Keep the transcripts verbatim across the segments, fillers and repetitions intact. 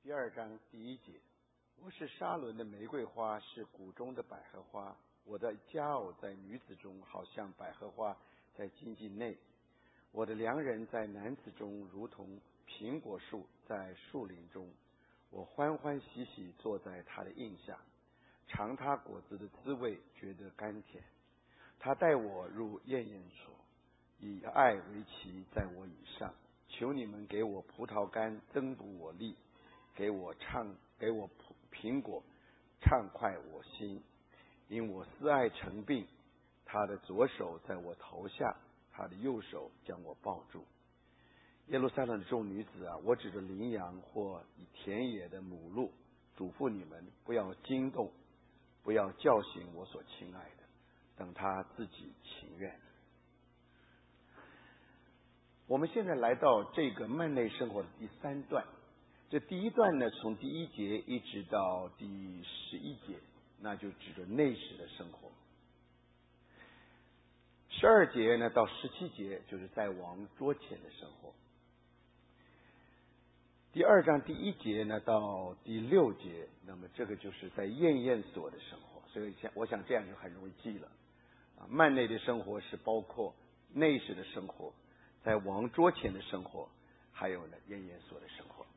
第二章第一节，我是沙伦的玫瑰花，是谷中的百合花。我的佳偶在女子中，好像百合花在荆棘内。我的良人在男子中，如同苹果树在树林中。我欢欢喜喜坐在他的荫下，尝他果子的滋味，觉得甘甜。他带我入艳艳所，以爱为旗，在我以上。求你们给我葡萄干，增补我力，给我畅给我苹果，畅快我心。因我思爱成病，他的左手在我头下，他的右手将我抱住。耶路撒冷的众女子啊，我指着羚羊或以田野的母鹿嘱咐你们，不要惊动，不要叫醒我所亲爱的，等他自己情愿。我们现在来到这个幔内生活的第三段，这第一段呢，从第一节一直到第十一节，那就指着内室的生活。十二节呢到十七节就是在王桌前的生活。第二章第一节呢到第六节，那么这个就是在宴宴所的生活，所以我想这样就很容易记了。啊，幔内的生活是包括内室的生活，在王桌前的生活，还有呢宴宴所的生活。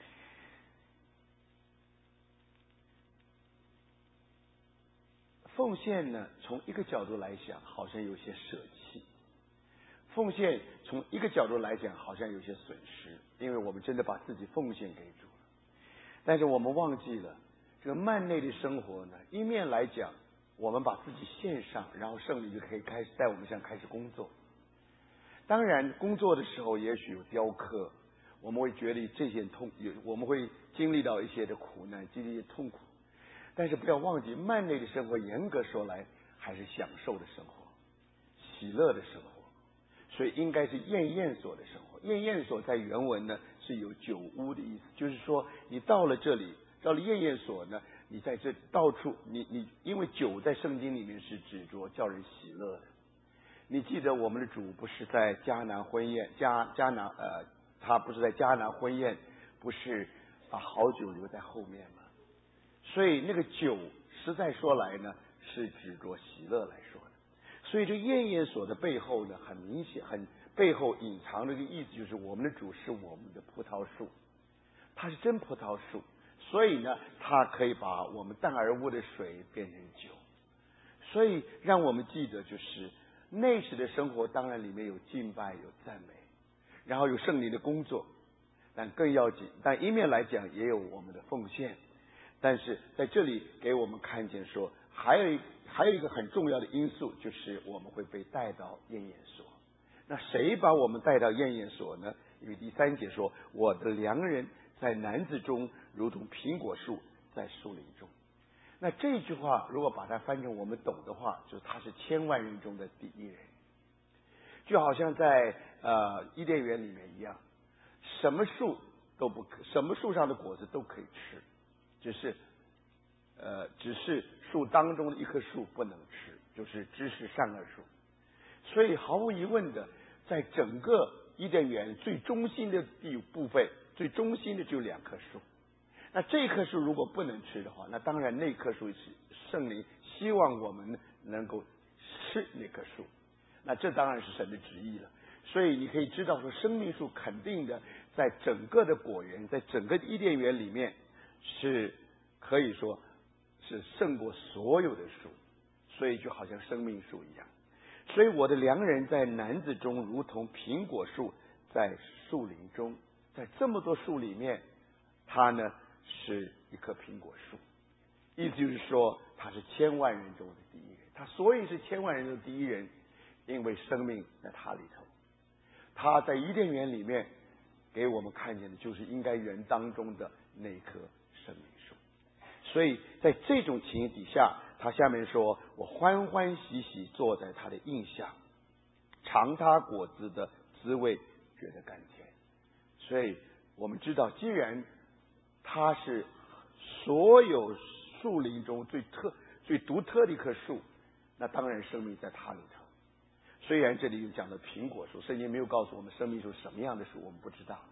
奉献呢，从一个角度来讲，好像有些舍弃；奉献从一个角度来讲，好像有些损失，因为我们真的把自己奉献给主了。但是我们忘记了，这个幔内的生活呢，一面来讲，我们把自己献上，然后圣灵就可以开始在我们身上开始工作。当然，工作的时候也许有雕刻，我们会觉得这些痛，我们会经历到一些的苦难，经历一些痛苦。但是不要忘记，幔内的生活严格说来还是享受的生活，喜乐的生活，所以应该是宴宴所的生活。宴宴所在原文呢是有酒屋的意思，就是说你到了这里，到了宴宴所呢，你在这到处，你你因为酒在圣经里面是指着叫人喜乐的。你记得我们的主不是在迦南婚宴，迦迦南呃，他不是在迦南婚宴，不是把好酒留在后面吗？所以那个酒实在说来呢，是指着喜乐来说的。所以这宴宴所的背后呢，很明显，很背后隐藏的一个意思，就是我们的主是我们的葡萄树，他是真葡萄树，所以呢，他可以把我们淡而无的水变成酒。所以让我们记得，就是内室的生活，当然里面有敬拜，有赞美，然后有圣灵的工作，但更要紧，但一面来讲也有我们的奉献。但是在这里给我们看见说，还有一还有一个很重要的因素，就是我们会被带到宴宴所。那谁把我们带到宴宴所呢？因为第三节说，我的良人在男子中，如同苹果树在树林中。那这句话如果把它翻成我们懂的话，就是他是千万人中的第一人，就好像在呃伊甸园里面一样，什么树都不可，什么树上的果子都可以吃，只是呃只是树当中的一棵树不能吃，就是知识善恶树。所以毫无疑问的，在整个伊甸园最中心的地部分，最中心的就两棵树。那这棵树如果不能吃的话，那当然那棵树是圣灵希望我们能够吃那棵树，那这当然是神的旨意了。所以你可以知道说，生命树肯定的在整个的果园，在整个伊甸园里面是可以说是胜过所有的树，所以就好像生命树一样。所以我的良人在男子中，如同苹果树在树林中。在这么多树里面，他呢是一棵苹果树，意思就是说他是千万人中的第一人。他所以是千万人中的第一人，因为生命在他里头。他在伊甸园里面给我们看见的就是应该园当中的那棵生命树。所以在这种情形底下，他下面说，我欢欢喜喜坐在他的荫下，尝他果子的滋味，觉得甘甜。所以我们知道，既然它是所有树林中最特最独特的一棵树，那当然生命在它里头。虽然这里有讲的苹果树，圣经没有告诉我们生命树什么样的树，我们不知道。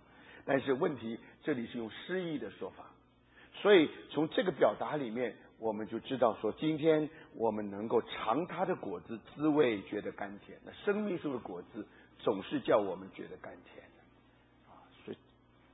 但是问题这里是用诗意的说法，所以从这个表达里面，我们就知道说，今天我们能够尝它的果子，滋味觉得甘甜。那生命树的果子总是叫我们觉得甘甜的啊。所以，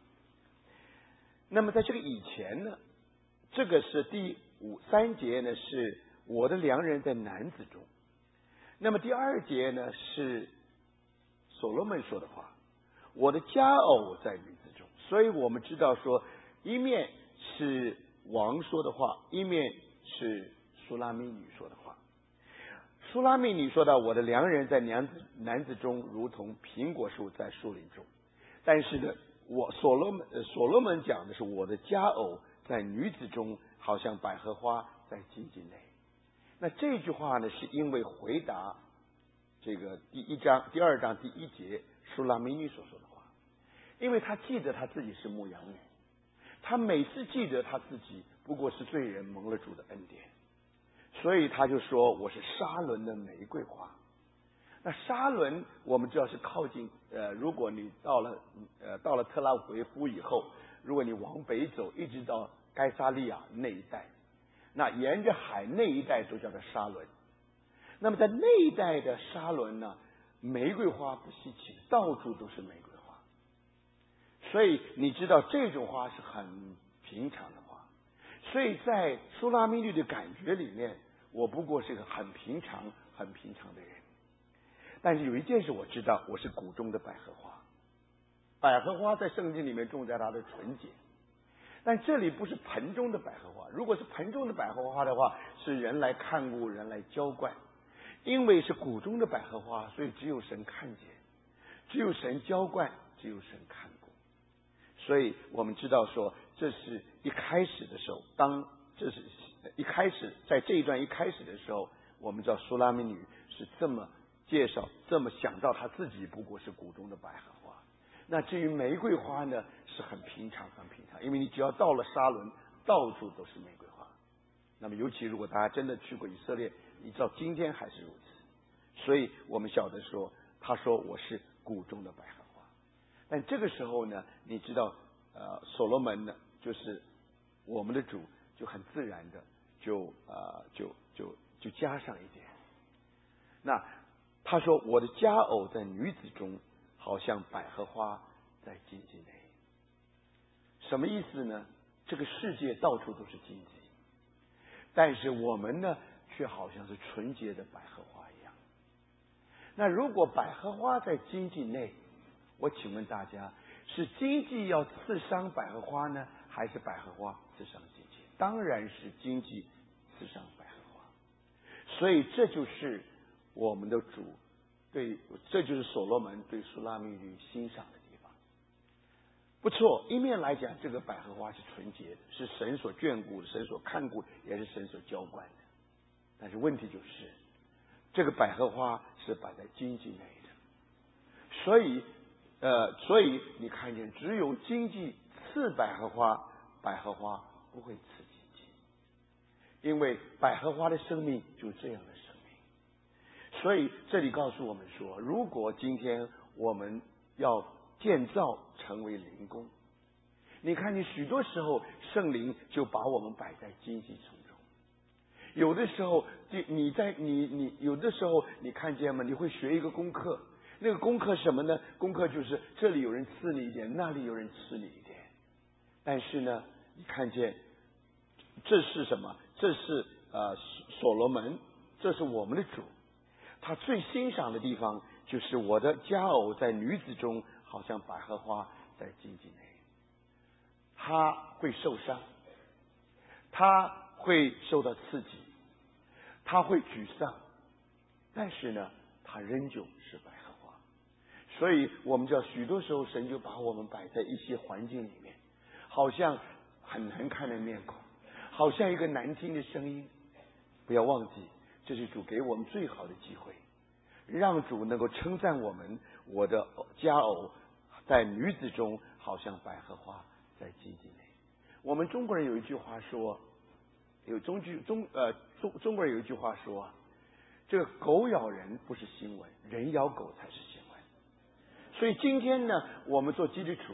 那么在这个以前呢，这个是第五三节呢，是我的良人在男子中。那么第二节呢，是所罗门说的话，我的佳偶在女子中。所以我们知道说，一面是王说的话，一面是苏拉密女说的话。苏拉密女说到，我的良人在娘子男子中，如同苹果树在树林中。但是呢，我所罗门所罗门讲的是，我的佳偶在女子中，好像百合花在荆棘内。那这句话呢，是因为回答这个第一章、第二章第一节苏拉米女所说的话，因为他记得他自己是牧羊女，他每次记得他自己不过是罪人蒙了主的恩典，所以他就说我是沙伦的玫瑰花。那沙伦我们知道是靠近呃，如果你到了呃到了特拉维夫以后，如果你往北走，一直到该萨利亚那一带。那沿着海那一带都叫做沙伦。那么在那一带的沙伦呢，玫瑰花不稀奇，到处都是玫瑰花。所以你知道这种花是很平常的花。所以在苏拉密律的感觉里面，我不过是个很平常、很平常的人。但是有一件事我知道，我是谷中的百合花。百合花在圣经里面重在它的纯洁。但这里不是盆中的百合花，如果是盆中的百合花的话，是人来看顾，人来浇灌。因为是谷中的百合花，所以只有神看见，只有神浇灌，只有神看顾。所以我们知道说，这是一开始的时候，当这是一开始，在这一段一开始的时候，我们知道苏拉米女是这么介绍，这么想到她自己不过是谷中的百合花。那至于玫瑰花呢，是很平常很平常，因为你只要到了沙伦，到处都是玫瑰花。那么尤其如果大家真的去过以色列，你知道今天还是如此。所以我们晓得说，他说我是谷中的百合花。但这个时候呢，你知道呃所罗门呢，就是我们的主就很自然的就呃就就就加上一点。那他说我的佳偶在女子中，好像百合花在荆棘内。什么意思呢？这个世界到处都是荆棘，但是我们呢，却好像是纯洁的百合花一样。那如果百合花在荆棘内，我请问大家，是荆棘要刺伤百合花呢，还是百合花刺伤荆棘？当然是荆棘刺伤百合花。所以这就是我们的主对，这就是所罗门对苏拉密律欣赏的地方。不错，一面来讲，这个百合花是纯洁的，是神所眷顾的，神所看顾，也是神所浇灌的。但是问题就是，这个百合花是摆在荆棘内的，所以，呃，所以你看见，只有荆棘刺百合花，百合花不会刺荆棘，因为百合花的生命就是这样的生命。所以这里告诉我们说，如果今天我们要建造成为灵宫，你看你许多时候圣灵就把我们摆在荆棘丛中。有的时候你在你你有的时候你看见吗？你会学一个功课，那个功课什么呢？功课就是这里有人刺你一点，那里有人刺你一点。但是呢，你看见这是什么？这是呃所罗门，这是我们的主。他最欣赏的地方就是我的佳偶在女子中，好像百合花在荆棘内。他会受伤，他会受到刺激，他会沮丧，但是呢，他仍旧是百合花。所以我们知道，许多时候神就把我们摆在一些环境里面，好像很难看的面孔，好像一个难听的声音。不要忘记，这是主给我们最好的机会，让主能够称赞我们，我的佳偶在女子中，好像百合花在荆棘内。我们中国人有一句话说，有中句中呃中中国人有一句话说，这个狗咬人不是新闻，人咬狗才是新闻。所以今天呢，我们做基督徒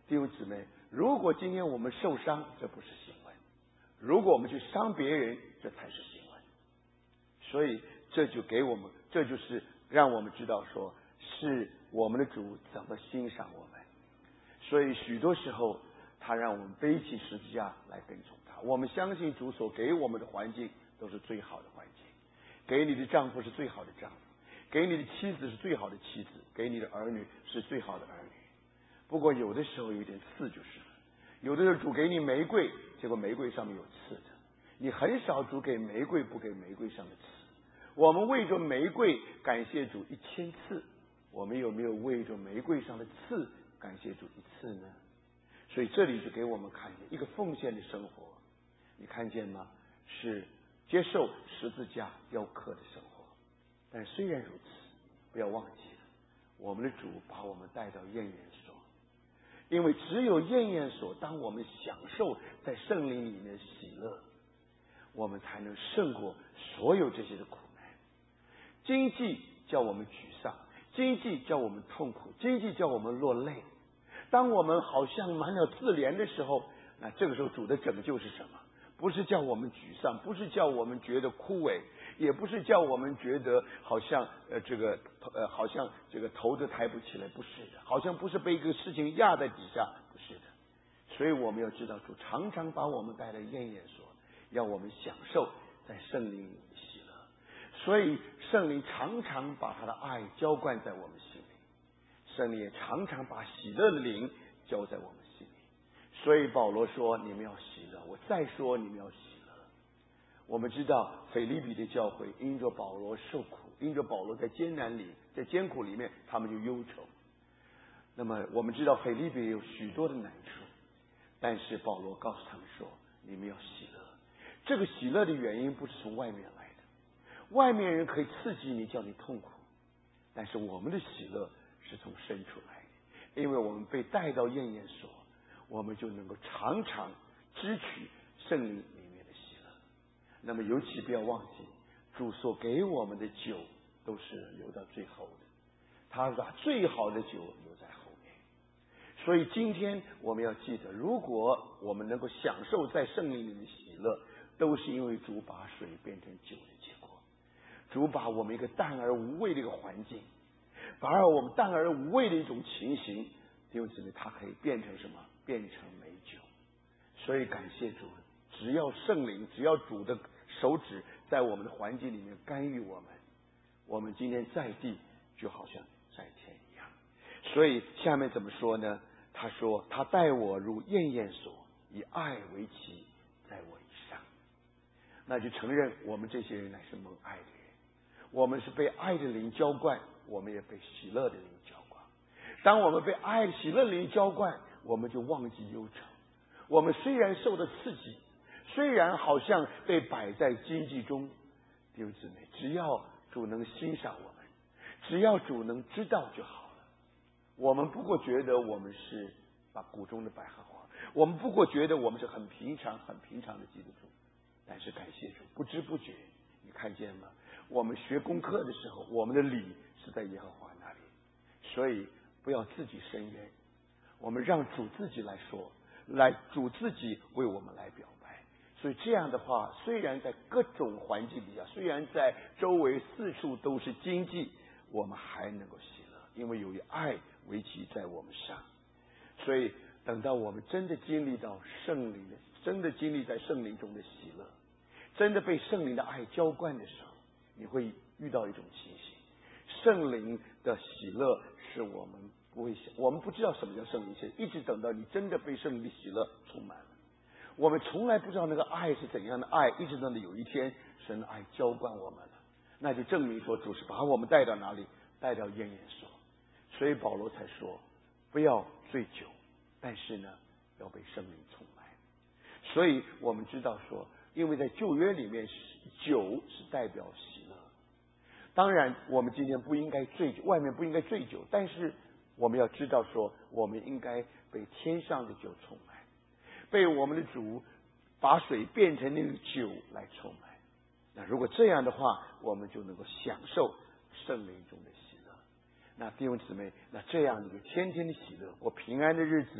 弟兄姊妹，如果今天我们受伤，这不是新闻；如果我们去伤别人，这才是新闻。所以这就给我们，这就是让我们知道说，是我们的主怎么欣赏我们。所以许多时候，他让我们背起十字架来跟从他。我们相信主所给我们的环境都是最好的环境，给你的丈夫是最好的丈夫，给你的妻子是最好的妻子，给你的儿女是最好的儿女。不过有的时候有点刺就是了，有的时候主给你玫瑰，结果玫瑰上面有刺的。你很少主给玫瑰不给玫瑰上的刺。我们为着玫瑰感谢主一千次，我们有没有为着玫瑰上的刺感谢主一次呢？所以这里就给我们看见一个奉献的生活，你看见吗？是接受十字架雕刻的生活。但虽然如此，不要忘记了，我们的主把我们带到验验所，因为只有验验所，当我们享受在圣灵里面的喜乐，我们才能胜过所有这些的苦难。经济叫我们沮丧，经济叫我们痛苦，经济叫我们落泪。当我们好像满了自怜的时候，那这个时候主的拯救是什么？不是叫我们沮丧，不是叫我们觉得枯萎，也不是叫我们觉得好像呃这个呃好像这个头都抬不起来，不是的，好像不是被一个事情压在底下，不是的。所以我们要知道，主常常把我们带来验验所，让我们享受在圣灵里的喜乐。所以圣灵常常把他的爱浇灌在我们心里，圣灵也常常把喜乐的灵浇在我们心里。所以保罗说你们要喜乐，我再说你们要喜乐。我们知道腓立比的教会因着保罗受苦，因着保罗在艰难里，在艰苦里面，他们就忧愁。那么我们知道腓立比有许多的难处，但是保罗告诉他们说你们要喜乐。这个喜乐的原因不是从外面来的，外面人可以刺激你叫你痛苦，但是我们的喜乐是从深处来的，因为我们被带到验验所，我们就能够常常支取圣灵里面的喜乐。那么尤其不要忘记，主所给我们的酒都是留到最后的，他把最好的酒留在后面。所以今天我们要记得，如果我们能够享受在圣灵里的喜乐，都是因为主把水变成酒的结果。主把我们一个淡而无味的一个环境，反而我们淡而无味的一种情形，弟兄姊妹，它可以变成什么？变成美酒。所以感谢主，只要圣灵，只要主的手指在我们的环境里面干预我们，我们今天在地就好像在天一样。所以下面怎么说呢？他说他待我如验验所，以爱为旗，在我以上。那就承认我们这些人乃是蒙爱的人，我们是被爱的灵浇灌，我们也被喜乐的灵浇灌。当我们被爱喜乐的灵浇灌，我们就忘记忧愁。我们虽然受到刺激，虽然好像被摆在经济中，弟兄姊妹，只要主能欣赏我们，只要主能知道就好了。我们不过觉得我们是把谷中的百合花，我们不过觉得我们是很平常很平常的基督徒。但是感谢主，不知不觉你看见吗？我们学功课的时候，我们的理是在耶和华那里。所以不要自己伸冤，我们让主自己来说，来主自己为我们来表白。所以这样的话，虽然在各种环境底下，虽然在周围四处都是经济，我们还能够喜乐，因为有一爱为旗在我们上。所以等到我们真的经历到圣灵的，真的经历在圣灵中的喜乐，真的被圣灵的爱浇灌的时候，你会遇到一种情形，圣灵的喜乐是我们不会想，我们不知道什么叫圣灵喜乐，一直等到你真的被圣灵的喜乐充满了。我们从来不知道那个爱是怎样的爱，一直等到有一天神的爱浇灌我们了，那就证明说主是把我们带到哪里？带到验验所。所以保罗才说不要醉酒，但是呢要被圣灵充满。所以我们知道说，因为在旧约里面酒是代表喜乐，当然我们今天不应该醉酒，外面不应该醉酒，但是我们要知道说，我们应该被天上的酒充满，被我们的主把水变成那个酒来充满。那如果这样的话，我们就能够享受圣灵中的喜乐。那弟兄姊妹，那这样你就天天的喜乐，过平安的日子，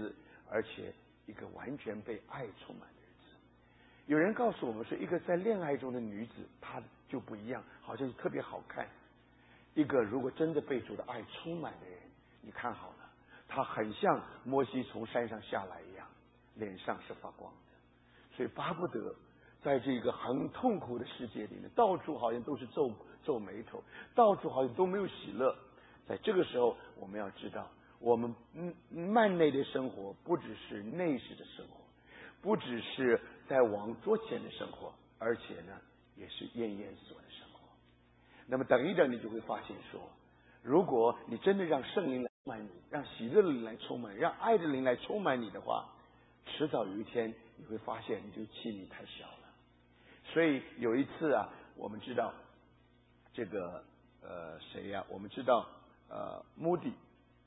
而且一个完全被爱充满的日子。有人告诉我们说，一个在恋爱中的女子，她就不一样，好像特别好看。一个如果真的被主的爱充满的人，你看好了，她很像摩西从山上下来一样，脸上是发光的。所以巴不得在这个很痛苦的世界里面，到处好像都是皱皱眉头，到处好像都没有喜乐。在这个时候，我们要知道，我们幔内的生活不只是内室的生活，不只是在往桌前的生活，而且呢，也是燕燕所的生活。那么等一等，你就会发现说，如果你真的让圣灵来充满你，让喜乐的灵来充满，让爱的灵来充满你的话，迟早有一天你会发现，你这个气力太小了。所以有一次啊，我们知道这个呃谁呀、啊？我们知道呃穆迪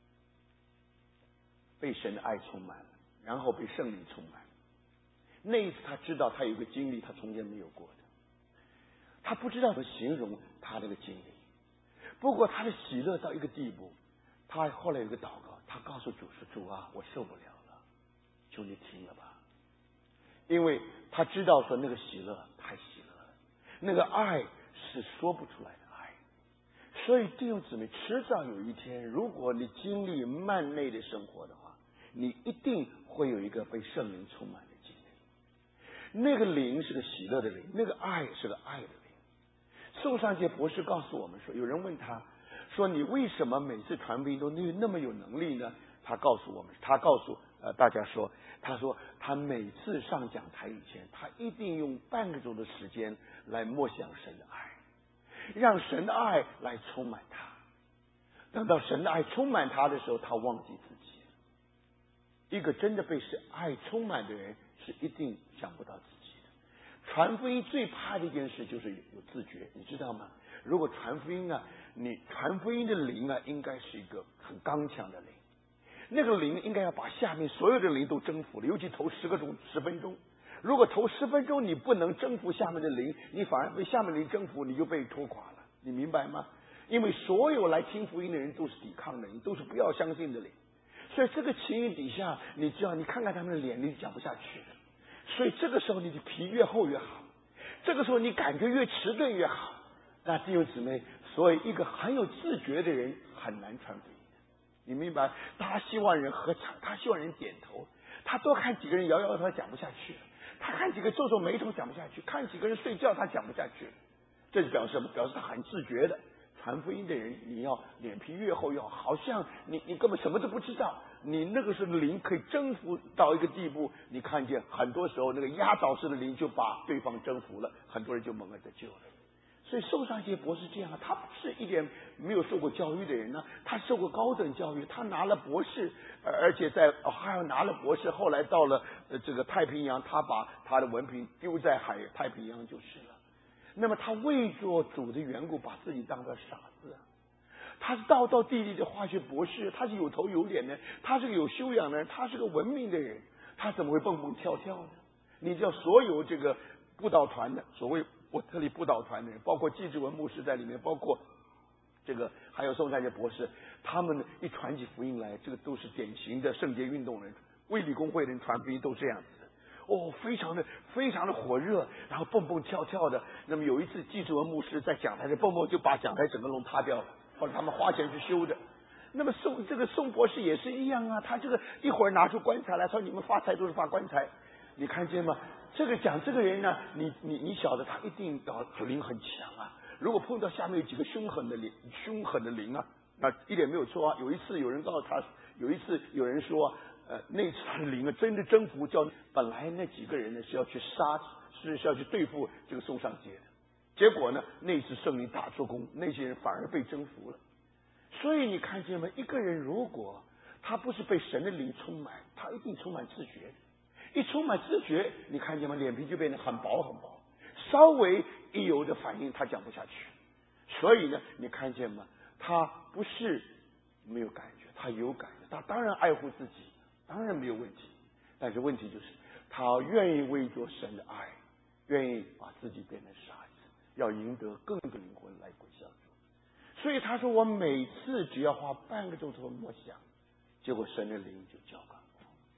被神的爱充满了，然后被圣灵充满了。那一次他知道他有一个经历他从前没有过的，他不知道怎么形容他这个经历。不过他的喜乐到一个地步，他后来有个祷告，他告诉主说：“主啊，我受不了了，求你停了吧。”因为他知道说那个喜乐太喜乐了，那个爱是说不出来的爱。所以弟兄姊妹，迟早有一天，如果你经历幔内的生活的话，你一定会有一个被圣灵充满的经历。那个灵是个喜乐的灵，那个爱是个爱的灵。宋尚杰博士告诉我们说，有人问他说：“你为什么每次传福音都那么有能力呢？”他告诉我们，他告诉呃大家说，他说他每次上讲台以前，他一定用半个钟的时间来默想神的爱，让神的爱来充满他。等到神的爱充满他的时候，他忘记自己了。一个真的被神爱充满的人，是一定想不到自己的。传福音最怕的一件事就是有自觉，你知道吗？如果传福音啊，你传福音的灵啊，应该是一个很刚强的灵。那个灵应该要把下面所有的灵都征服了，尤其头十个钟十分钟。如果头十分钟你不能征服下面的灵，你反而被下面的灵征服，你就被拖垮了。你明白吗？因为所有来听福音的人都是抵抗的灵，都是不要相信的灵。所以这个情形底下，你只要你看看他们的脸，你讲不下去了。所以这个时候你的皮越厚越好，这个时候你感觉越迟钝越好。那弟兄姊妹，所以一个很有自觉的人很难传福音。你明白？他希望人合掌，他希望人点头，他多看几个人摇摇头讲不下去，他看几个皱皱眉头讲不下去，看几个人睡觉他讲不下去。这就表示什么？表示他很自觉的。传福音的人，你要脸皮越厚越好，好像你你根本什么都不知道，你那个时候的灵可以征服到一个地步，你看见很多时候那个压倒式的灵就把对方征服了，很多人就蒙恩得救了。所以宋尚杰博士这样，他不是一点没有受过教育的人呢，他受过高等教育，他拿了博士，而且在还要拿了博士，后来到了呃这个太平洋，他把他的文凭丢在海太平洋就是了。那么他为做主的缘故，把自己当作傻子啊！他是道道地地的化学博士，他是有头有脸的，他是个有修养的人，他是个文明的人，他怎么会蹦蹦跳跳呢？你知道，所有这个布道团的，所谓我特里布道团的人，包括季志文牧师在里面，包括这个还有宋尚杰博士，他们一传起福音来，这个都是典型的圣洁运动人，卫理公会的人传福音都这样子。哦，非常的非常的火热，然后蹦蹦跳跳的。那么有一次，季志文牧师在讲台上蹦蹦就把讲台整个弄塌掉了，后来他们花钱去修的。那么宋这个宋博士也是一样啊，他这个一会儿拿出棺材来说你们发财都是发棺材，你看见吗？这个讲这个人呢，你你你晓得他一定要灵很强啊。如果碰到下面有几个凶狠的灵，凶狠的灵啊，那一点没有错啊。有一次有人告诉他，有一次有人说。呃，那次他的灵啊，真的征服，叫本来那几个人呢是要去杀，是是要去对付这个宋尚杰的，结果呢，那次圣灵大做工，那些人反而被征服了。所以你看见吗？一个人如果他不是被神的灵充满，他一定充满自觉。一充满自觉，你看见吗？脸皮就变得很薄很薄，稍微一有的反应，他讲不下去。所以呢，你看见吗？他不是没有感觉，他有感觉，他当然爱护自己。当然没有问题，但是问题就是他愿意为着神的爱，愿意把自己变成傻子，要赢得更多灵魂来归向主。所以他说，我每次只要花半个钟头默想，结果神的灵就浇灌我，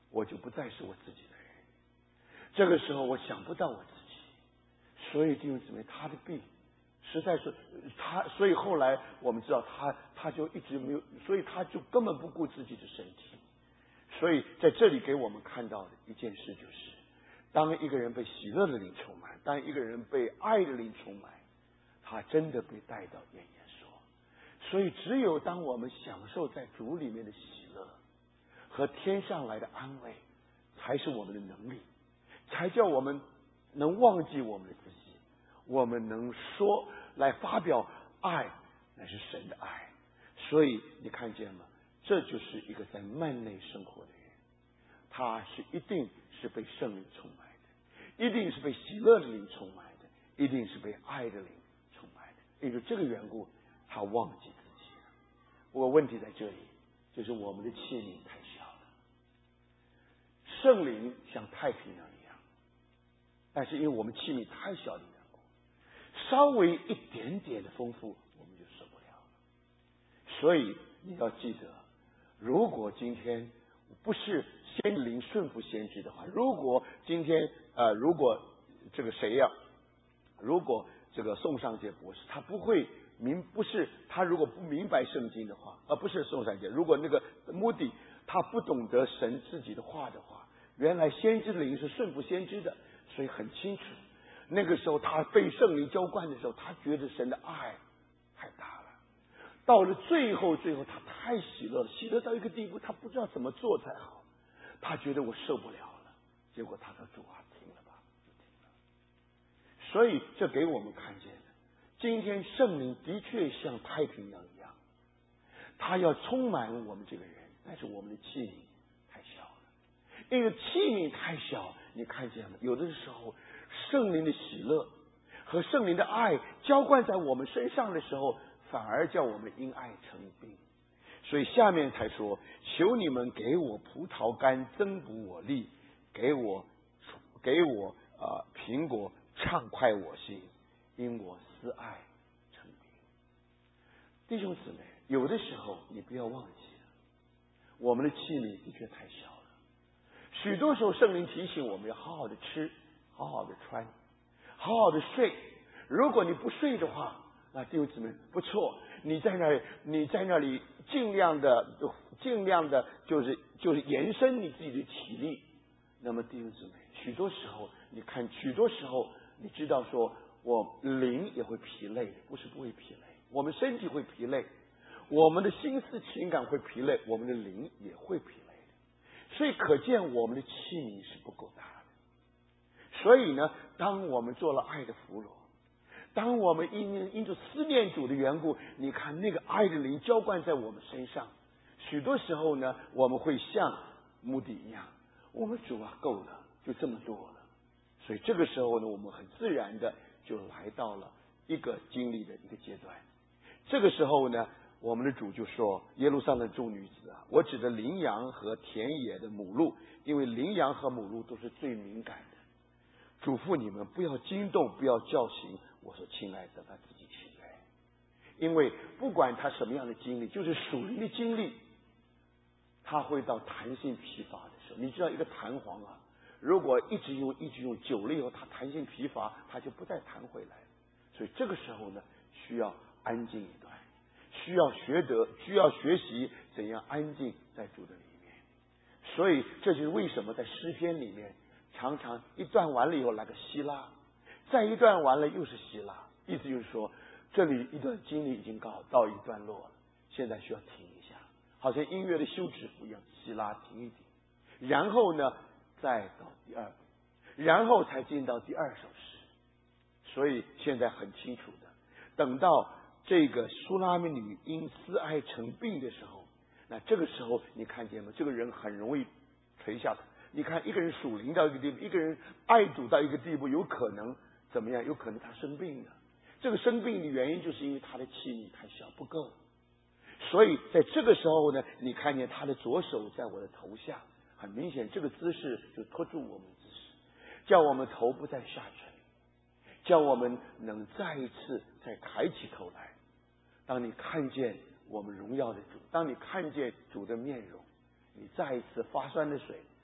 我就不再是我自己的人。这个时候我想不到我自己，所以弟兄姊妹，他的病实在是他，所以后来我们知道他他就一直没有，所以他就根本不顾自己的身体。所以在这里给我们看到的一件事就是，当一个人被喜乐的灵充满，当一个人被爱的灵充满，他真的被带到原野说。所以只有当我们享受在主里面的喜乐和天上来的安慰，才是我们的能力，才叫我们能忘记我们的自己，我们能说来发表爱，那是神的爱。所以你看见吗？这就是一个在幔内生活的人，他是一定是被圣灵充满的，一定是被喜乐的灵充满的，一定是被爱的灵充满的。因为这个缘故，他忘记自己了。我问题在这里，就是我们的器皿太小了。圣灵像太平洋一样，但是因为我们器皿太小的缘故，稍微一点点的丰富我们就受不了了。所以你要记得，如果今天不是先知灵顺服先知的话，如果今天呃，如果这个谁呀、啊，如果这个宋尚杰博士他不会明，不是他如果不明白圣经的话，而、呃、不是宋尚杰，如果那个目的他不懂得神自己的话的话，原来先知的灵是顺服先知的，所以很清楚。那个时候他被圣灵浇灌的时候，他觉得神的爱太大了。到了最后，最后他太喜乐了，喜乐到一个地步，他不知道怎么做才好。他觉得我受不了了，结果他说：“主啊，停了吧，就停了。”所以这给我们看见的，今天圣灵的确像太平洋一样，他要充满我们这个人，但是我们的器皿太小了。因为器皿太小，你看见吗？有的时候圣灵的喜乐和圣灵的爱浇灌在我们身上的时候，反而叫我们因爱成病。所以下面才说：求你们给我葡萄干增补我力，给我给我呃苹果畅快我心，因我思爱成病。弟兄姊妹，有的时候你不要忘记了，我们的器皿的确太小了。许多时候圣灵提醒我们要好好的吃，好好的穿，好好的睡。如果你不睡的话，那弟兄姊妹不错，你在那里你在那里尽量的尽量的就是就是延伸你自己的体力。那么弟兄姊妹，许多时候你看，许多时候你知道说，我灵也会疲累的，不是不会疲累，我们身体会疲累，我们的心思情感会疲累，我们的灵也会疲累的。所以可见我们的器皿是不够大的。所以呢，当我们做了爱的俘虏，当我们因因着思念主的缘故，你看那个爱的灵浇灌在我们身上，许多时候呢，我们会像目的一样，我们主啊，够了，就这么多了。所以这个时候呢，我们很自然的就来到了一个经历的一个阶段。这个时候呢，我们的主就说：耶路撒冷众女子啊，我指的羚羊和田野的母鹿，因为羚羊和母鹿都是最敏感的。嘱咐你们不要惊动，不要叫醒我所亲爱的，他自己去来。因为不管他什么样的经历，就是属灵的经历，他会到弹性疲乏的时候。你知道一个弹簧啊，如果一直用一直用久了以后，它弹性疲乏，它就不再弹回来。所以这个时候呢，需要安静一段，需要学得需要学习怎样安静在主的里面。所以这就是为什么在诗篇里面常常一段完了以后来个希拉，再一段完了又是希拉，意思就是说这里一段经历已经告到一段落了，现在需要停一下，好像音乐的休止符一样，希拉停一停，然后呢再到第二步，然后才进到第二首诗。所以现在很清楚的，等到这个苏拉米女因思爱成病的时候，那这个时候你看见吗？这个人很容易垂下头。你看一个人属灵到一个地步，一个人爱主到一个地步，有可能怎么样？有可能他生病了。这个生病的原因就是因为他的器皿太小，不够。所以在这个时候呢，你看见他的左手在我的头下，很明显这个姿势就托住我们的姿势，叫我们头不再下垂，叫我们能再一次再抬起头来。当你看见我们荣耀的主，当你看见主的面容，你再一次发酸的水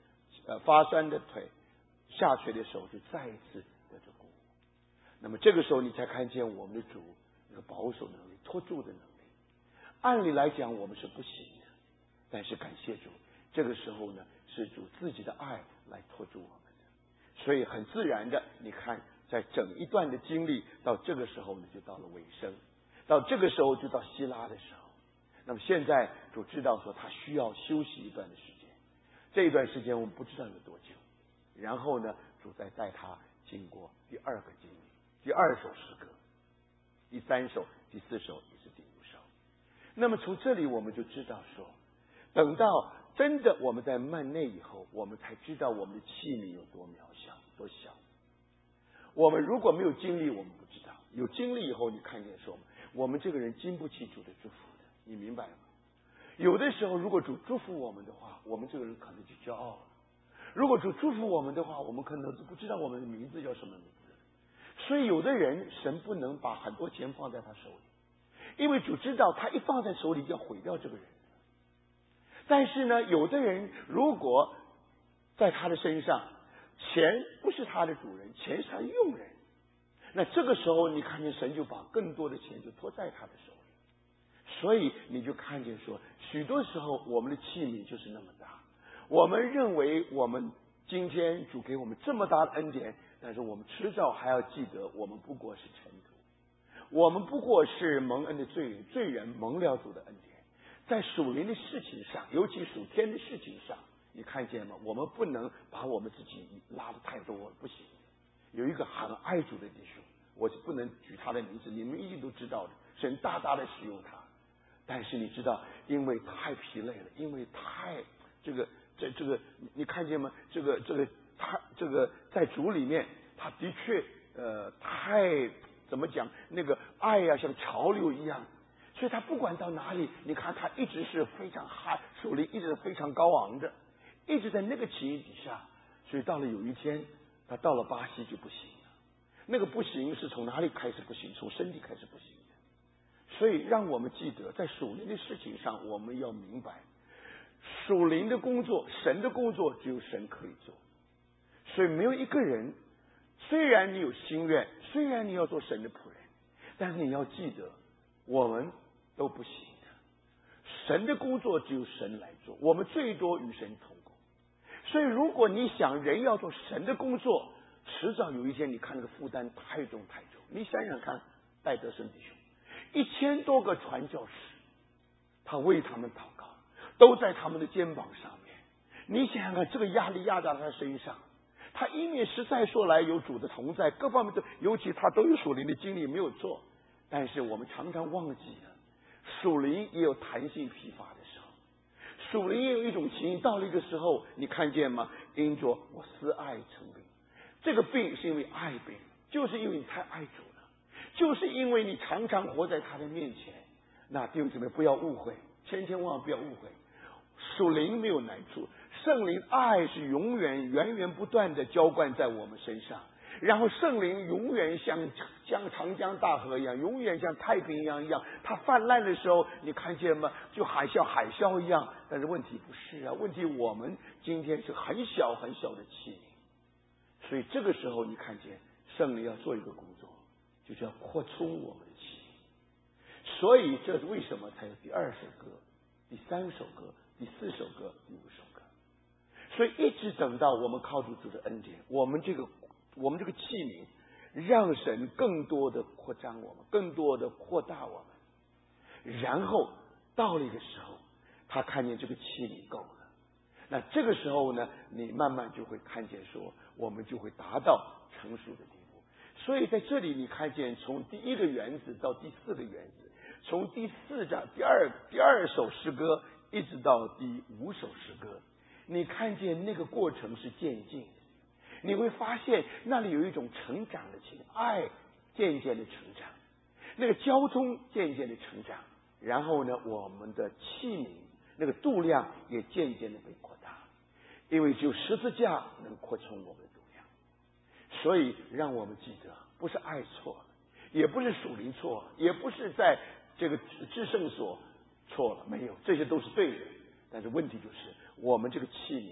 呃发酸的腿，下垂的手就再一次得着鼓舞。那么这个时候你才看见我们的主那个保守能力、托住的能力。按理来讲我们是不行的，但是感谢主，这个时候呢是主自己的爱来托住我们的，所以很自然的，你看在整一段的经历到这个时候呢就到了尾声，到这个时候就到希拉的时候。那么现在主知道说他需要休息一段的时间，这一段时间我们不知道有多久，然后呢主再带他经过第二个经历，第二首诗歌，第三首、第四首也是第五首。那么从这里我们就知道说，等到真的我们在幔内以后，我们才知道我们的器皿有多渺小多小。我们如果没有经历我们不知道，有经历以后你看见说我们这个人经不起主的祝福的，你明白吗？有的时候如果主祝福我们的话，我们这个人可能就骄傲了。如果主祝福我们的话，我们可能不知道我们的名字叫什么名字。所以有的人神不能把很多钱放在他手里，因为主知道他一放在手里就要毁掉这个人。但是呢，有的人如果在他的身上，钱不是他的主人，钱是他的用人，那这个时候你看见神就把更多的钱就托在他的手里。所以你就看见说，许多时候我们的器皿就是那么大，我们认为我们今天主给我们这么大的恩典，但是我们迟早还要记得，我们不过是尘土，我们不过是蒙恩的罪人，罪人蒙了主的恩典。在属灵的事情上，尤其属天的事情上，你看见吗？我们不能把我们自己拉得太多了，不行。有一个很爱主的弟兄，我是不能举他的名字，你们一定都知道的，神大大的使用他。但是你知道，因为太疲累了，因为太这个这这个，你看见吗？这个这个他这个在主里面，他的确呃太怎么讲？那个爱呀、啊，像潮流一样。所以他不管到哪里，你看他一直是非常嗨，手里一直非常高昂的，一直在那个情形底下。所以到了有一天，他到了巴西就不行了。那个不行是从哪里开始不行？从身体开始不行的。所以让我们记得，在属灵的事情上，我们要明白，属灵的工作，神的工作只有神可以做。所以没有一个人，虽然你有心愿，虽然你要做神的仆人，但是你要记得，我们都不行的。神的工作只有神来做，我们最多与神同工。所以如果你想人要做神的工作，迟早有一天你看那个负担太重太重。你想想看，戴德生弟兄一千多个传教士，他为他们祷告，都在他们的肩膀上面。你想想看，这个压力压在他身上，他一面实在说来有主的同在，各方面都，尤其他都有属灵的经历没有错。但是我们常常忘记了，属灵也有弹性疲乏的时候，属灵也有一种情形，到了一个时候，你看见吗？因着我思爱成病，这个病是因为爱病，就是因为你太爱主了，就是因为你常常活在他的面前。那弟兄姊妹不要误会，千千万万不要误会，属灵没有难处，圣灵爱是永远源源不断的浇灌在我们身上。然后圣灵永远像像长江大河一样，永远像太平洋一样，它泛滥的时候，你看见吗？就海啸海啸一样。但是问题不是啊，问题我们今天是很小很小的器皿，所以这个时候你看见圣灵要做一个工作，就是要扩充我们的器皿。所以这是为什么才有第二首歌、第三首歌、第四首歌、第五首歌。所以一直等到我们靠主主的恩典，我们这个我们这个器皿，让神更多的扩张我们，更多的扩大我们。然后到了一个时候，他看见这个器皿够了，那这个时候呢，你慢慢就会看见说，我们就会达到成熟的地步。所以在这里你看见从第一个原子到第四个原子，从第四章第二第二首诗歌一直到第五首诗歌，你看见那个过程是渐进的。你会发现那里有一种成长的情，爱渐渐的成长，那个交通渐渐的成长，然后呢，我们的器皿那个度量也渐渐的被扩大，因为只有十字架能扩充我们的度量。所以让我们记得，不是爱错了，也不是属灵错了，也不是在这个至圣所错了，没有，这些都是对的。但是问题就是，我们这个器皿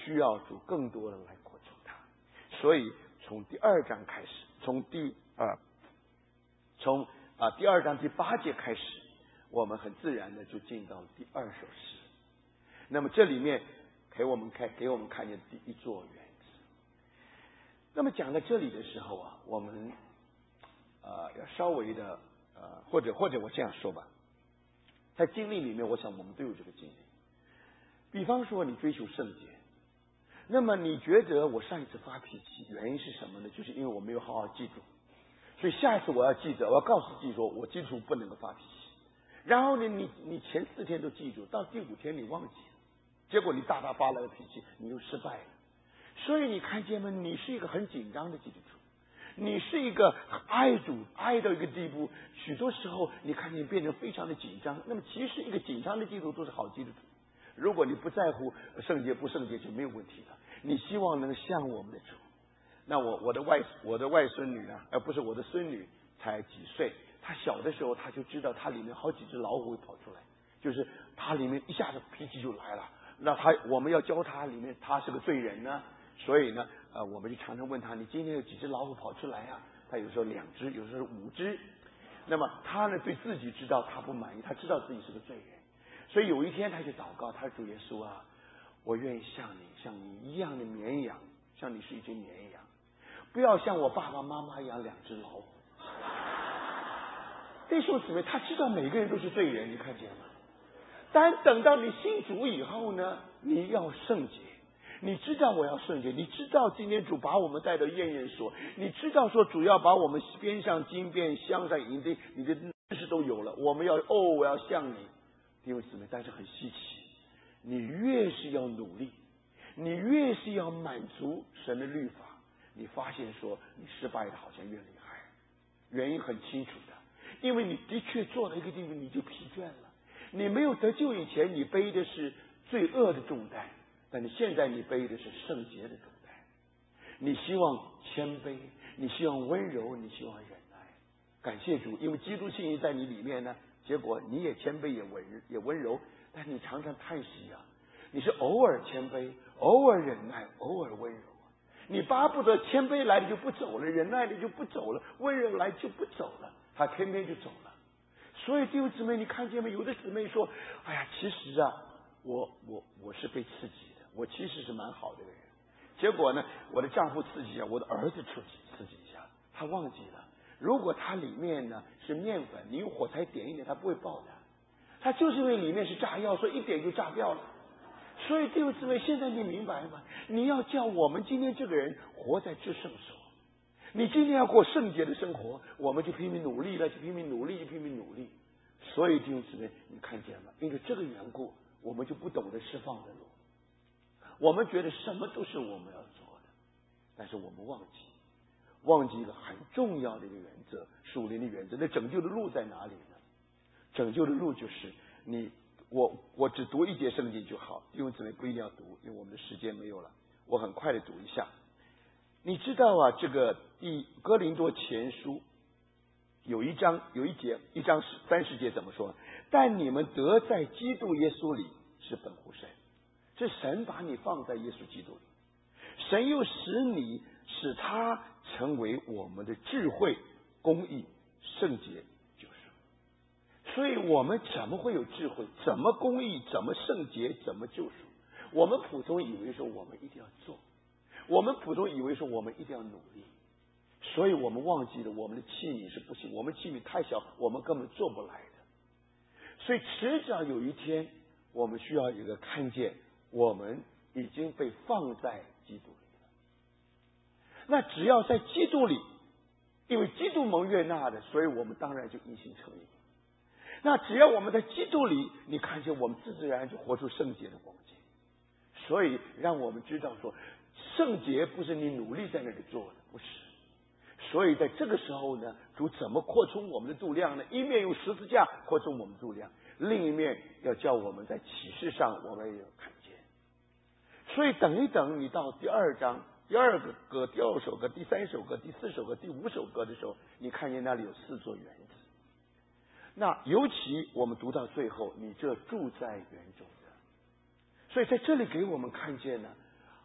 需要主更多的来扩充它。所以从第二章开始，从第二从啊第二章第八节开始，我们很自然的就进到了第二首诗。那么这里面给我们看给我们看见第一座园子。那么讲到这里的时候啊，我们呃要稍微的呃或者或者我这样说吧，在经历里面，我想我们都有这个经历。比方说你追求圣洁，那么你觉得我上一次发脾气原因是什么呢？就是因为我没有好好记住，所以下一次我要记得，我要告诉自己说我记住不能够发脾气。然后呢，你你前四天都记住，到第五天你忘记了，结果你大大发了个脾气，你又失败了。所以你看见吗？你是一个很紧张的基督徒，你是一个爱主爱到一个地步，许多时候你看见变成非常的紧张。那么其实一个紧张的基督徒是好基督徒。如果你不在乎圣洁不圣洁就没有问题了，你希望能像我们的主。那我我的外我的外孙女呢，而不是我的孙女，才几岁，她小的时候她就知道她里面好几只老虎会跑出来，就是她里面一下子脾气就来了。那她我们要教她里面她是个罪人呢，所以呢呃我们就常常问她，你今天有几只老虎跑出来啊？她有时候两只，有时候五只。那么她呢对自己知道她不满意，她知道自己是个罪人，所以有一天她就祷告，她说主耶稣啊，我愿意像你像你一样的绵羊，像你是一只绵羊，不要像我爸爸妈妈一样两只老虎。弟兄姊妹，他知道每个人都是罪人，你看见吗？但等到你信主以后呢，你要圣洁，你知道我要圣洁，你知道今天主把我们带到验验所，你知道说主要把我们边上金边镶上银的，你的知识都有了，我们要哦我要像你。弟兄姊妹，但是很稀奇，你越是要努力，你越是要满足神的律法，你发现说你失败的好像越厉害。原因很清楚的，因为你的确做了一个地步你就疲倦了。你没有得救以前，你背的是罪恶的重担，但你现在你背的是圣洁的重担。你希望谦卑，你希望温柔，你希望忍耐。感谢主，因为基督信息在你里面呢，结果你也谦卑也温也温柔，但你常常叹息啊，你是偶尔谦卑，偶尔忍耐，偶尔温柔。你巴不得谦卑来了就不走了，忍耐了就不走了，温柔来就不走了，他偏偏就走了。所以弟兄姊妹，你看见没？有的姊妹说：“哎呀，其实啊，我我我是被刺激的，我其实是蛮好的人。结果呢，我的丈夫刺激一下，我的儿子刺激刺激一下，他忘记了，如果它里面呢是面粉，你用火柴点一点，它不会爆的。它就是因为里面是炸药，所以一点就炸掉了。所以弟兄姊妹，现在你明白吗？你要叫我们今天这个人活在至圣所。你今天要过圣洁的生活，我们就拼命努力了，就拼命努力，就拼命努力。所以弟兄姊妹，你看见了，因为这个缘故，我们就不懂得释放的路。我们觉得什么都是我们要做的，但是我们忘记，忘记一个很重要的一个原则，属灵的原则。那拯救的路在哪里呢？拯救的路就是你，我我只读一节圣经就好，弟兄姊妹不一定要读，因为我们的时间没有了，我很快的读一下。你知道啊，这个第哥林多前书有一章有一节一章三十节怎么说？但你们得在基督耶稣里是本乎神，是神把你放在耶稣基督里，神又使你使他成为我们的智慧、公义、圣洁、救赎。所以我们怎么会有智慧？怎么公义？怎么圣洁？怎么救赎？我们普通以为说我们一定要做，我们普通以为说我们一定要努力，所以我们忘记了我们的器皿是不行，我们器皿太小，我们根本做不来的。所以迟早有一天，我们需要有一个看见，我们已经被放在基督里了。那只要在基督里，因为基督蒙悦纳的，所以我们当然就一心成义。那只要我们在基督里，你看见我们自自然然就活出圣洁的光景。所以让我们知道说，圣洁不是你努力在那里做的，不是。所以在这个时候呢，主怎么扩充我们的度量呢？一面用十字架扩充我们度量，另一面要叫我们在启示上我们也有看见。所以等一等，你到第二章第二个歌、第二首歌、第三首歌、第四首歌、第五首歌的时候，你看见那里有四座园子。那尤其我们读到最后，你这住在园中的，所以在这里给我们看见呢，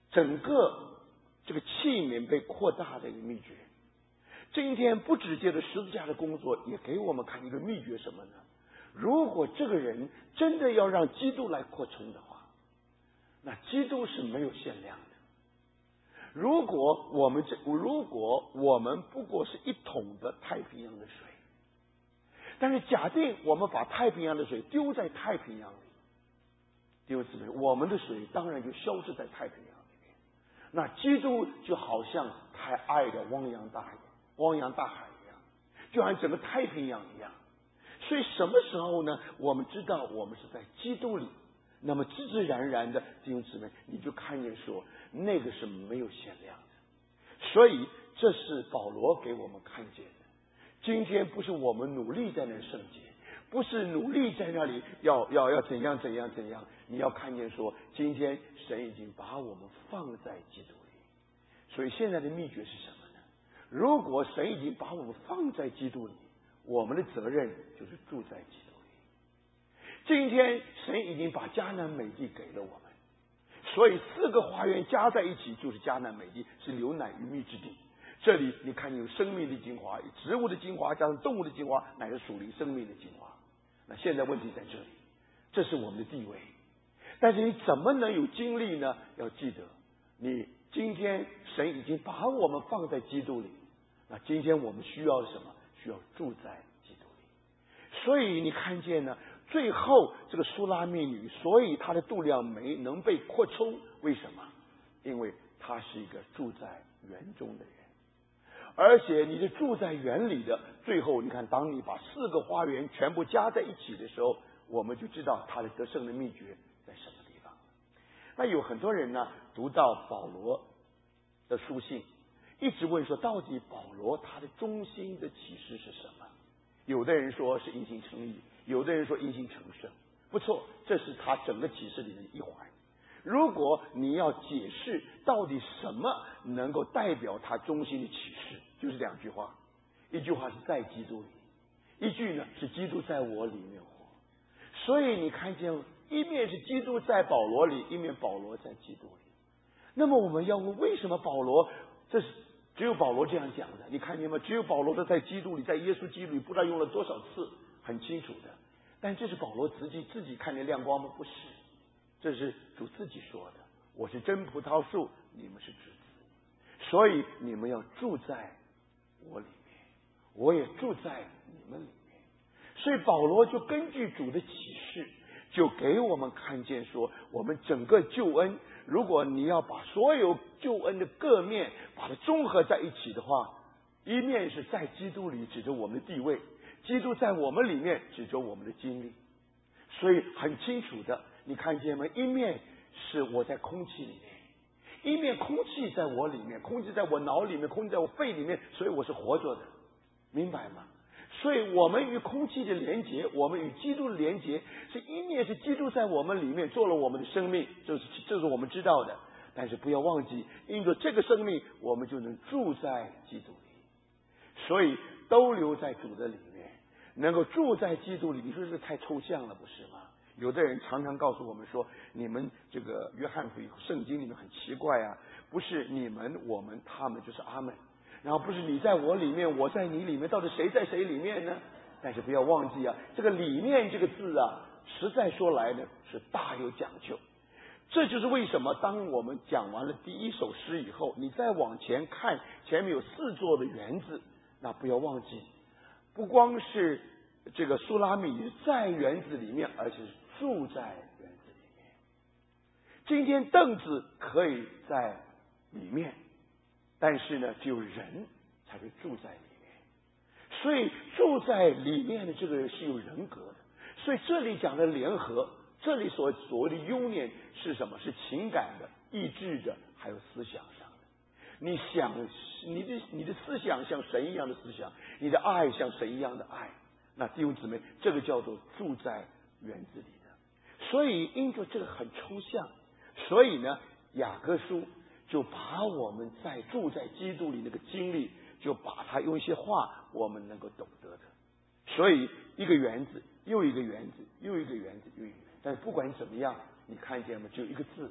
整个这个器皿被扩大的一个秘诀。今天不只借着十字架的工作，也给我们看一个秘诀，什么呢？如果这个人真的要让基督来扩充的话，那基督是没有限量的。如果我们这如果我们不过是一桶的太平洋的水，但是假定我们把太平洋的水丢在太平洋里，弟兄姊妹，我们的水当然就消失在太平洋里面。那基督就好像太爱的汪洋大海，汪洋大海一样，就好像整个太平洋一样。所以什么时候呢？我们知道我们是在基督里，那么自自然然的，弟兄姊妹，你就看见说那个是没有限量的。所以这是保罗给我们看见的。今天不是我们努力在那圣洁，不是努力在那里要要要怎样怎样怎样，你要看见说今天神已经把我们放在基督里。所以现在的秘诀是什么呢？如果神已经把我们放在基督里，我们的责任就是住在基督里。今天神已经把迦南美地给了我们，所以四个花园加在一起就是迦南美地，是流奶与蜜之地。这里你看有生命的精华，植物的精华加上动物的精华，乃是属灵生命的精华。那现在问题在这里，这是我们的地位。但是你怎么能有精力呢？要记得，你今天神已经把我们放在基督里，那今天我们需要什么？需要住在基督里。所以你看见呢，最后这个苏拉密女，所以她的度量没能被扩充，为什么？因为她是一个住在园中的人。而且你是住在园里的，最后你看，当你把四个花园全部加在一起的时候，我们就知道他的得胜的秘诀在什么地方。那有很多人呢，读到保罗的书信，一直问说，到底保罗他的中心的启示是什么？有的人说是因信称义，有的人说因信成圣，不错，这是他整个启示里的一环。如果你要解释到底什么能够代表他中心的启示，就是两句话，一句话是在基督里，一句呢是基督在我里面活。所以你看见，一面是基督在保罗里，一面保罗在基督里。那么我们要问，为什么保罗，这是只有保罗这样讲的？你看见吗？只有保罗的在基督里，在耶稣基督里，不知道用了多少次，很清楚的。但这是保罗自己自己看见亮光吗？不是，这是主自己说的。我是真葡萄树，你们是枝子，所以你们要住在我里面，我也住在你们里面。所以保罗就根据主的启示，就给我们看见说，我们整个救恩，如果你要把所有救恩的各面把它综合在一起的话，一面是在基督里指着我们的地位，基督在我们里面指着我们的经历。所以很清楚的，你看见吗？一面是我在空气里面，一面空气在我里面，空气在我脑里面，空气在我肺里面，所以我是活着的，明白吗？所以我们与空气的连结，我们与基督的连结，是一面是基督在我们里面做了我们的生命，这是这是我们知道的。但是不要忘记，因着这个生命，我们就能住在基督里。所以都留在主的里面，能够住在基督里。你说这太抽象了，不是吗？有的人常常告诉我们说，你们这个约翰福音圣经里面很奇怪啊，不是你们我们他们就是阿们，然后不是你在我里面我在你里面，到底谁在谁里面呢？但是不要忘记啊，这个里面这个字啊，实在说来呢是大有讲究。这就是为什么当我们讲完了第一首诗以后，你再往前看，前面有四座的园子，那不要忘记，不光是这个苏拉米在园子里面，而且是住在园子里面。今天凳子可以在里面，但是呢，只有人才会住在里面。所以住在里面的这个人是有人格的。所以这里讲的联合，这里所所谓的 union 是什么？是情感的、意志的，还有思想上的。你想，你的你的思想像神一样的思想，你的爱像神一样的爱。那弟兄姊妹，这个叫做住在园子里的。所以因着这个很抽象，所以呢，雅各书就把我们在住在基督里那个经历，就把它用一些话我们能够懂得的。所以一个园子又一个园子，又一个园子，又一个园子。但是不管怎么样，你看见吗？只有一个字，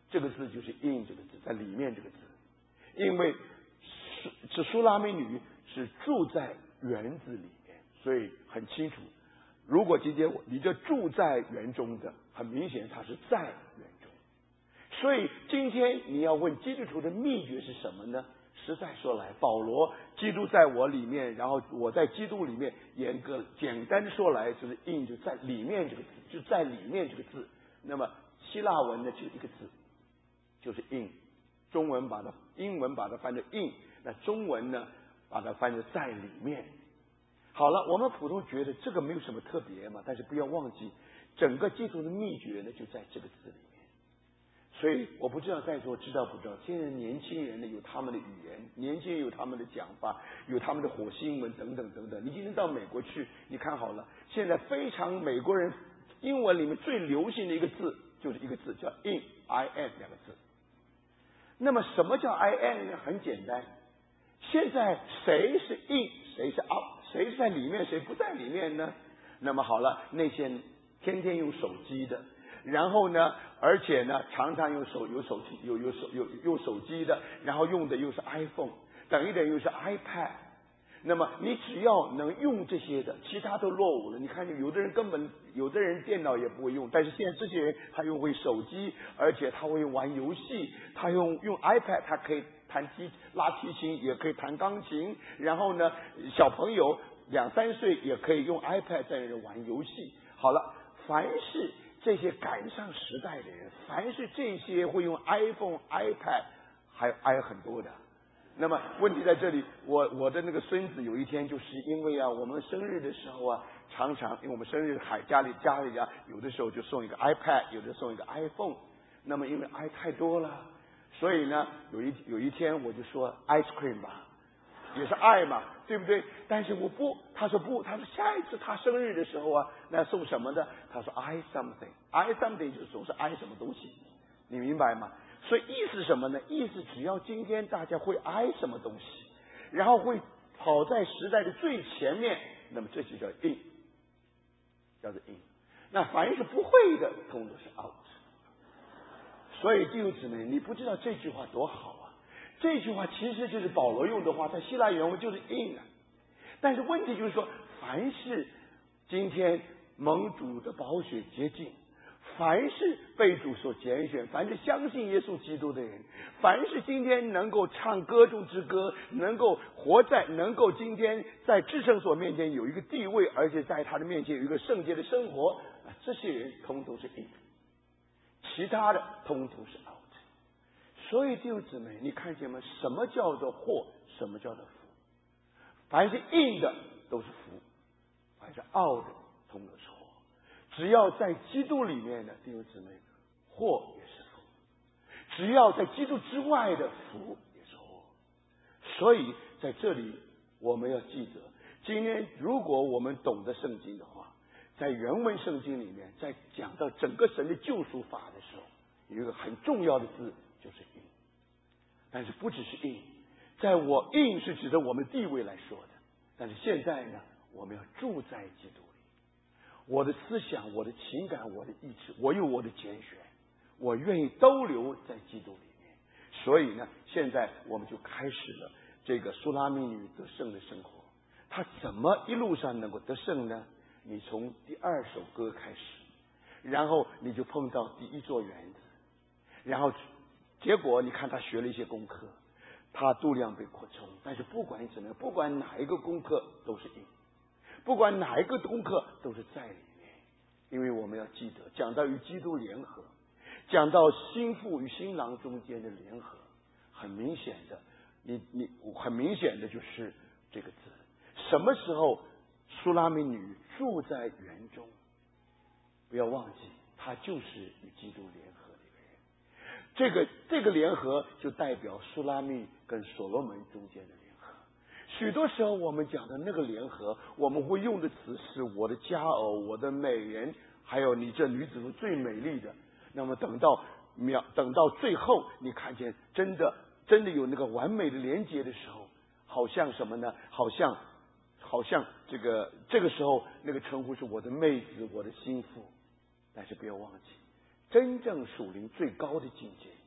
这个字就是 in 这个字，在里面这个字，因为这苏拉密女是住在园子里面，所以很清楚，如果今天你这住在园中的，很明显他是在园中。所以今天你要问基督徒的秘诀是什么呢？实在说来，保罗基督在我里面，然后我在基督里面，严格简单的说来就是 in 就在里面这个字，就在里面这个字。那么希腊文呢就一个字，就是 in， 中文把它英文把它翻成 in， 那中文呢把它翻成在里面。好了，我们普通觉得这个没有什么特别嘛，但是不要忘记整个基督的秘诀呢就在这个字里面。所以我不知道在座知道不知道，现在年轻人呢有他们的语言，年轻人有他们的讲法，有他们的火星文等等等等。你今天到美国去，你看好了，现在非常美国人英文里面最流行的一个字就是一个字叫 in I am 两个字。那么什么叫 I am 呢？很简单，现在谁是 in 谁是 out， 谁是在里面谁不在里面呢？那么好了，那些天天用手机的，然后呢而且呢常常用手有手机有有手有用手机的，然后用的又是 iPhone， 等一等又是 iPad， 那么你只要能用这些的，其他都落伍了。你看有的人根本有的人电脑也不会用，但是现在这些人他又会手机，而且他会玩游戏，他用用 iPad 他可以弹提拉提琴，也可以弹钢琴，然后呢小朋友两三岁也可以用 iPad 在那玩游戏。好了，凡是这些赶上时代的人，凡是这些会用 iPhone、iPad， 还还有很多的。那么问题在这里，我我的那个孙子有一天就是因为啊，我们生日的时候啊，常常因为我们生日海家里家里家有的时候就送一个 iPad， 有的送一个 iPhone。那么因为 i 太多了，所以呢有一有一天我就说 ice cream 吧，也是爱嘛，对不对？但是我不，他说不，他说下一次他生日的时候啊，那送什么呢？他说 I something，I something 就是总是爱什么东西，你明白吗？所以意思什么呢？意思只要今天大家会爱什么东西，然后会跑在时代的最前面，那么这就叫 in， 叫做 in。那凡是不会的，通通是 out。所以弟兄姊妹，你不知道这句话多好啊！这句话其实就是保罗用的话，在希腊原文就是 in 啊。但是问题就是说，凡是今天蒙主的宝血洁净，凡是被主所拣选，凡是相信耶稣基督的人，凡是今天能够唱歌中之歌，能够活在，能够今天在至圣所面前有一个地位，而且在他的面前有一个圣洁的生活，这些人通通是 in， 其他的通通是 out。所以弟兄姊妹，你看见吗？什么叫做祸？什么叫做福？凡是 in 的都是福，凡是 out 的通通是祸。只要在基督里面的弟兄姊妹，祸也是福；只要在基督之外的福也是祸。所以在这里我们要记得，今天如果我们懂得圣经的话，在原文圣经里面，在讲到整个神的救赎法的时候，有一个很重要的字就是 in。但是不只是 in， 在我 in 是指的我们地位来说的，但是现在呢，我们要住在基督里。我的思想，我的情感，我的意志，我有我的拣选，我愿意都留在基督里面。所以呢，现在我们就开始了这个苏拉密女得胜的生活。她怎么一路上能够得胜呢？你从第二首歌开始，然后你就碰到第一座园子，然后结果你看她学了一些功课，她度量被扩充。但是不管怎么样，不管哪一个功课都是赢，不管哪一个功课都是在里面。因为我们要记得，讲到与基督联合，讲到新妇与新郎中间的联合，很明显的，你你很明显的就是这个字。什么时候苏拉密女住在园中？不要忘记，她就是与基督联合的一个人。这个这个联合就代表苏拉密跟所罗门中间的联合。许多时候我们讲的那个联合，我们会用的词是我的佳偶，我的美人，还有你这女子是最美丽的。那么等到秒等到最后，你看见真的真的有那个完美的连结的时候，好像什么呢？好像好像这个这个时候那个称呼是我的妹子，我的心腹。但是不要忘记，真正属灵最高的境界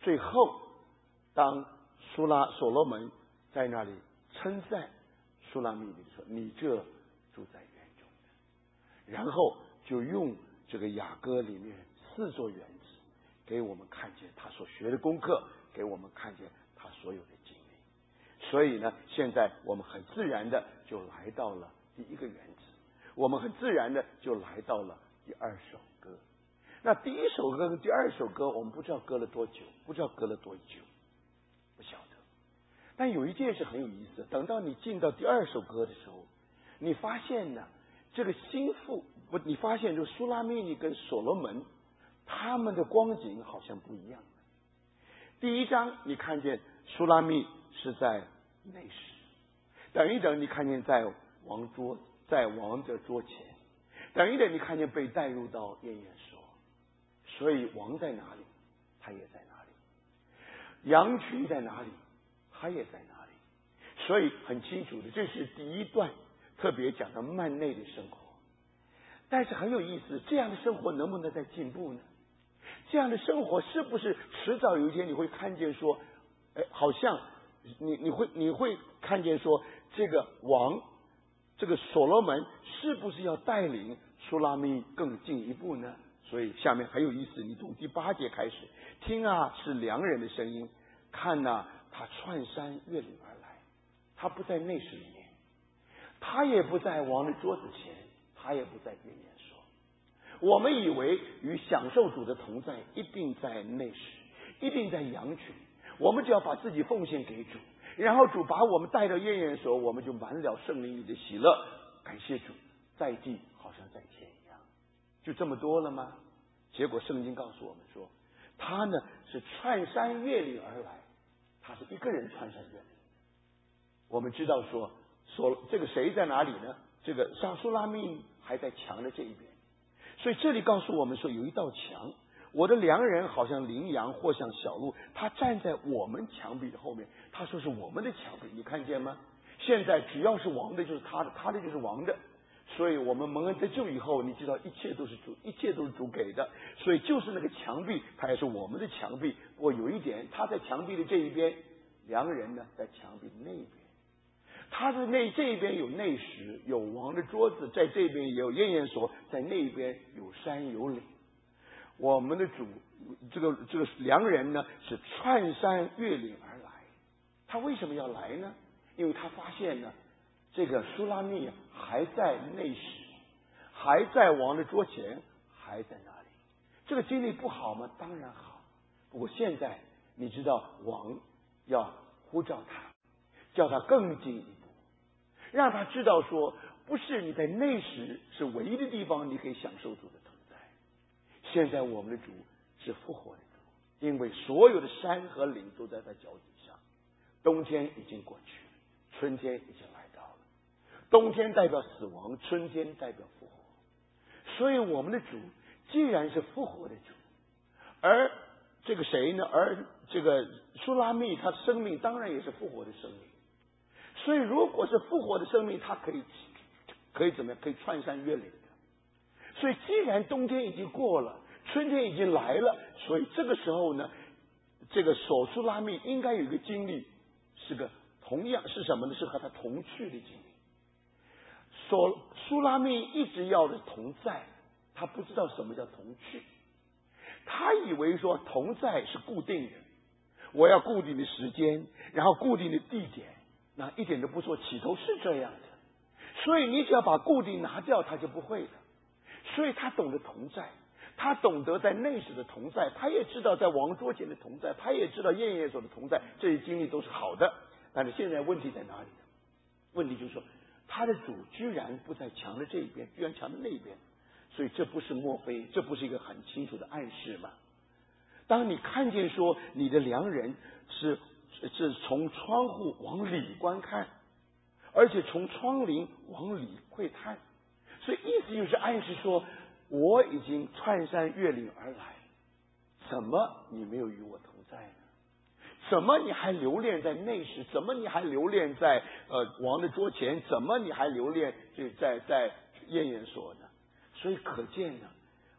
最后，当苏拉所罗门在那里称赞苏拉密的时候，你这住在园中的，然后就用这个雅歌里面四座园子给我们看见他所学的功课，给我们看见他所有的经历。所以呢，现在我们很自然的就来到了第一个园子，我们很自然的就来到了第二首歌。那第一首歌跟第二首歌，我们不知道隔了多久，不知道隔了多久，不晓得。但有一件事很有意思，等到你进到第二首歌的时候，你发现呢，这个心腹不，你发现就苏拉密尼跟所罗门他们的光景好像不一样。第一章你看见苏拉密是在内室，等一等你看见在王桌，在王的桌前，等一等你看见被带入到宴宴所。所以王在哪里，他也在哪里；羊群在哪里，他也在哪里。所以很清楚的，这是第一段特别讲到幔内的生活。但是很有意思，这样的生活能不能再进步呢？这样的生活是不是迟早有一天你会看见说，哎，好像你你会你会看见说，这个王，这个所罗门是不是要带领苏拉密更进一步呢？所以下面很有意思，你从第八节开始听啊，是良人的声音，看啊，他窜山越岭而来，他不在内室里面，他也不在王的桌子前，他也不在宴宴所。我们以为与享受主的同在一定在内室，一定在羊群，我们只要把自己奉献给主，然后主把我们带到宴宴所，我们就满了圣灵里的喜乐，感谢主，在地好像在天一样。就这么多了吗？结果圣经告诉我们说，他呢是窜山越岭而来，他是一个人窜山越岭。我们知道说，所这个谁在哪里呢？这个沙苏拉密还在墙的这一边，所以这里告诉我们说，有一道墙，我的良人好像羚羊或像小鹿，他站在我们墙壁的后面，他说是我们的墙壁，你看见吗？现在只要是王的就是他的，他的就是王的。所以我们蒙恩得救以后，你知道一切都是主，一切都是主给的。所以就是那个墙壁，它也是我们的墙壁。不过有一点，他在墙壁的这一边，良人呢在墙壁的那一边。他的那这一边有内室，有王的桌子，在这边也有宴宴所，在那边有山有岭。我们的主，这个这个良人呢是窜山越岭而来。他为什么要来呢？因为他发现呢，这个苏拉密还在内室，还在王的桌前，还在那里。这个经历不好吗？当然好。不过现在你知道王要呼召他，叫他更进一步，让他知道说，不是你在内室是唯一的地方你可以享受主的同在。现在我们的主是复活的主，因为所有的山和岭都在他脚底下。冬天已经过去了，春天已经来到了。冬天代表死亡，春天代表复活。所以我们的主既然是复活的主，而这个谁呢？而这个苏拉密他的生命当然也是复活的生命。所以如果是复活的生命，他可以可以怎么样？可以窜山越岭的。所以既然冬天已经过了，春天已经来了，所以这个时候呢，这个索苏拉密应该有一个经历，是个同样是什么呢？是和他同去的经历。索苏拉密一直要的同在，他不知道什么叫同去。他以为说同在是固定的，我要固定的时间，然后固定的地点，那一点都不错，起头是这样的。所以你只要把固定拿掉，他就不会的。所以他懂得同在，他懂得在内室的同在，他也知道在王桌前的同在，他也知道宴宴所的同在，这些经历都是好的。但是现在问题在哪里呢？问题就是说，他的主居然不在墙的这一边，居然墙的那一边。所以这不是莫非这不是一个很清楚的暗示吗？当你看见说你的良人是是从窗户往里观看，而且从窗棂往里窥探，所以意思就是暗示说，我已经窜山越岭而来，怎么你没有与我同在呢？怎么你还留恋在内室？怎么你还留恋在呃王的桌前？怎么你还留恋这在在宴宴所呢？所以可见呢，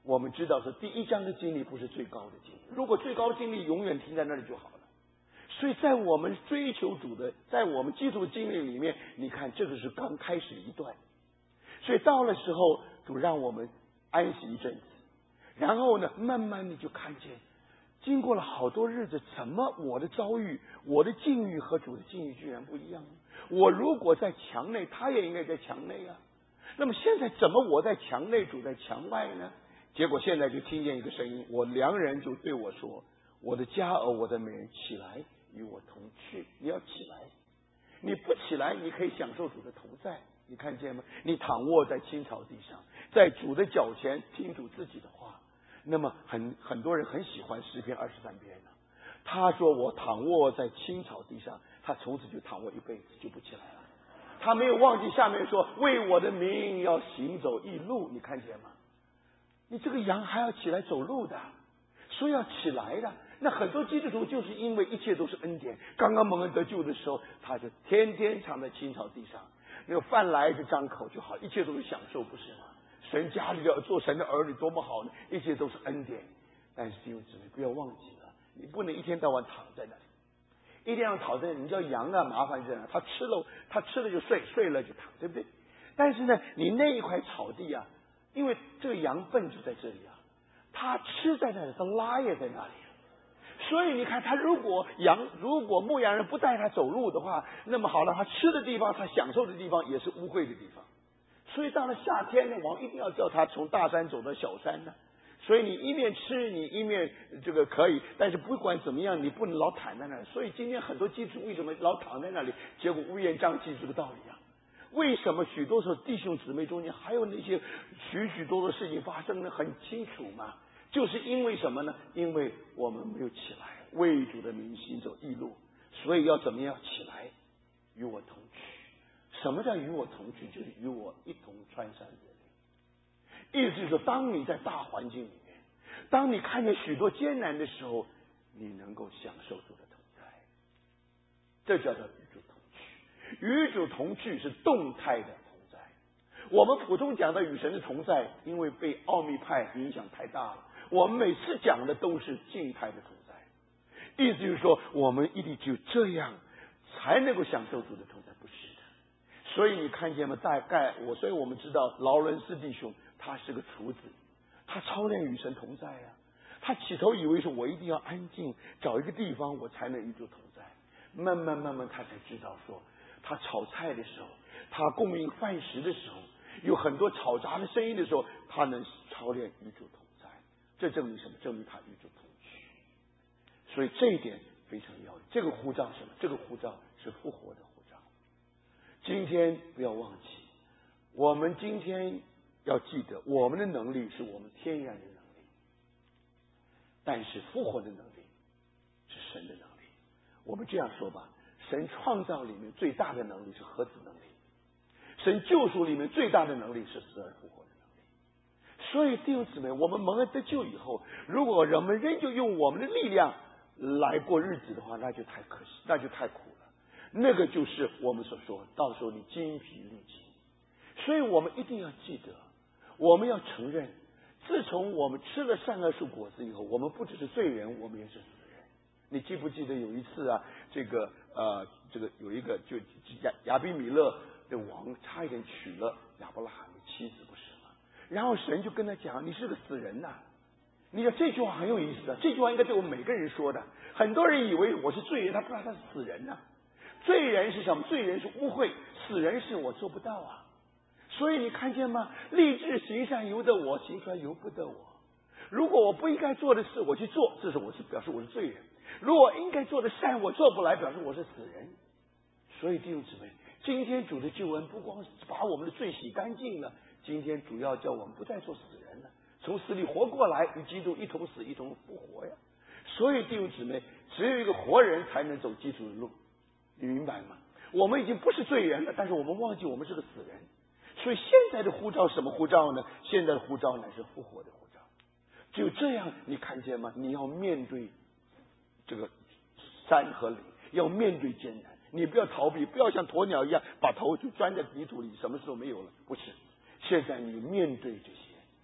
我们知道是第一章的经历不是最高的经历，如果最高的经历永远停在那里就好了。所以在我们追求主的，在我们基督的经历里面，你看这个是刚开始一段，所以到了时候主让我们安息一阵子，然后呢慢慢的就看见经过了好多日子，怎么我的遭遇，我的境遇和主的境遇居然不一样呢？我如果在墙内，他也应该在墙内啊。那么现在怎么我在墙内，主在墙外呢？结果现在就听见一个声音，我良人就对我说：我的佳偶，我的美人，起来与我同去。你要起来，你不起来，你可以享受主的同在。你看见吗？你躺卧在青草地上，在主的脚前听主自己的话。那么很很多人很喜欢诗篇二十三篇呢。他说我躺卧在青草地上，他从此就躺卧一辈子，就不起来了。他没有忘记下面说为我的名要行走义路。你看见吗？你这个羊还要起来走路的，所以要起来的。那很多基督徒就是因为一切都是恩典，刚刚蒙恩得救的时候，他就天天躺在青草地上，那个饭来就张口就好，一切都是享受，不是吗？神家里的做神的儿女多么好呢？一切都是恩典。但是弟兄姊妹不要忘记了，你不能一天到晚躺在那里，一天要躺在那里。你叫羊啊，麻烦人啊，他吃了他吃了就睡，睡了就躺，对不对？但是呢，你那一块草地啊，因为这个羊粪就在这里啊，他吃在那里，他拉也在那里。所以你看，他如果羊如果牧羊人不带他走路的话，那么好了，他吃的地方，他享受的地方也是污秽的地方。所以到了夏天呢，王一定要叫他从大山走到小山呢。所以你一面吃，你一面这个可以，但是不管怎么样，你不能老躺在那里。所以今天很多基督徒为什么老躺在那里，结果乌烟瘴气这个道理啊？为什么许多时候弟兄姊妹中间还有那些许许多多事情发生的很清楚嘛？就是因为什么呢？因为我们没有起来为主的名行走义路，所以要怎么样起来与我同去？什么叫与我同去？就是与我一同穿山越岭。意思就是说，当你在大环境里面，当你看见许多艰难的时候，你能够享受主的同在，这叫做与主同去。与主同去是动态的同在。我们普通讲的与神的同在，因为被奥秘派影响太大了，我们每次讲的都是静态的同在。意思就是说，我们一定只有这样才能够享受主的同在，不是的。所以你看见吗？大概我，所以我们知道劳伦斯弟兄他是个厨子，他操练与神同在啊。他起头以为说我一定要安静，找一个地方我才能与主同在。慢慢慢慢他才知道说，他炒菜的时候，他供应饭食的时候，有很多嘈杂的声音的时候，他能操练与主同在。这证明什么？证明他与主同去。所以这一点非常要紧。这个呼召是什么？这个呼召是复活的呼召。今天不要忘记，我们今天要记得，我们的能力是我们天然的能力，但是复活的能力是神的能力。我们这样说吧，神创造里面最大的能力是核子能力，神救赎里面最大的能力是死而复活的能力。所以弟兄姊妹，我们蒙恩得救以后，如果人们仍旧用我们的力量来过日子的话，那就太可惜，那就太苦了。那个就是我们所说，到时候你精疲力尽。所以我们一定要记得，我们要承认，自从我们吃了善恶树果子以后，我们不只是罪人，我们也是死人。你记不记得有一次啊，这个呃，这个有一个就亚亚比米勒的王差一点娶了亚伯拉罕的妻子，不是吗？然后神就跟他讲，你是个死人呐、啊！你看这句话很有意思的，这句话应该对我们每个人说的。很多人以为我是罪人，他不知道他是死人呐、啊。罪人是什么？罪人是污秽，死人是我做不到啊。所以你看见吗？立志行善由得我，行出来由不得我。如果我不应该做的事我去做，这是我是表示我是罪人；如果应该做的善我做不来，表示我是死人。所以弟兄姊妹，今天主的救恩不光是把我们的罪洗干净了，今天主要叫我们不再做死人了，从死里活过来，与基督一同死，一同复活呀。所以弟兄姊妹，只有一个活人才能走基督的路，你明白吗？我们已经不是罪人了，但是我们忘记我们是个死人。所以现在的呼召什么呼召呢？现在的呼召乃是复活的呼召。只有这样，你看见吗？你要面对这个山和岭，要面对艰难，你不要逃避，不要像鸵鸟一样把头就钻在泥土里，什么时候没有了？不是，现在你面对这些，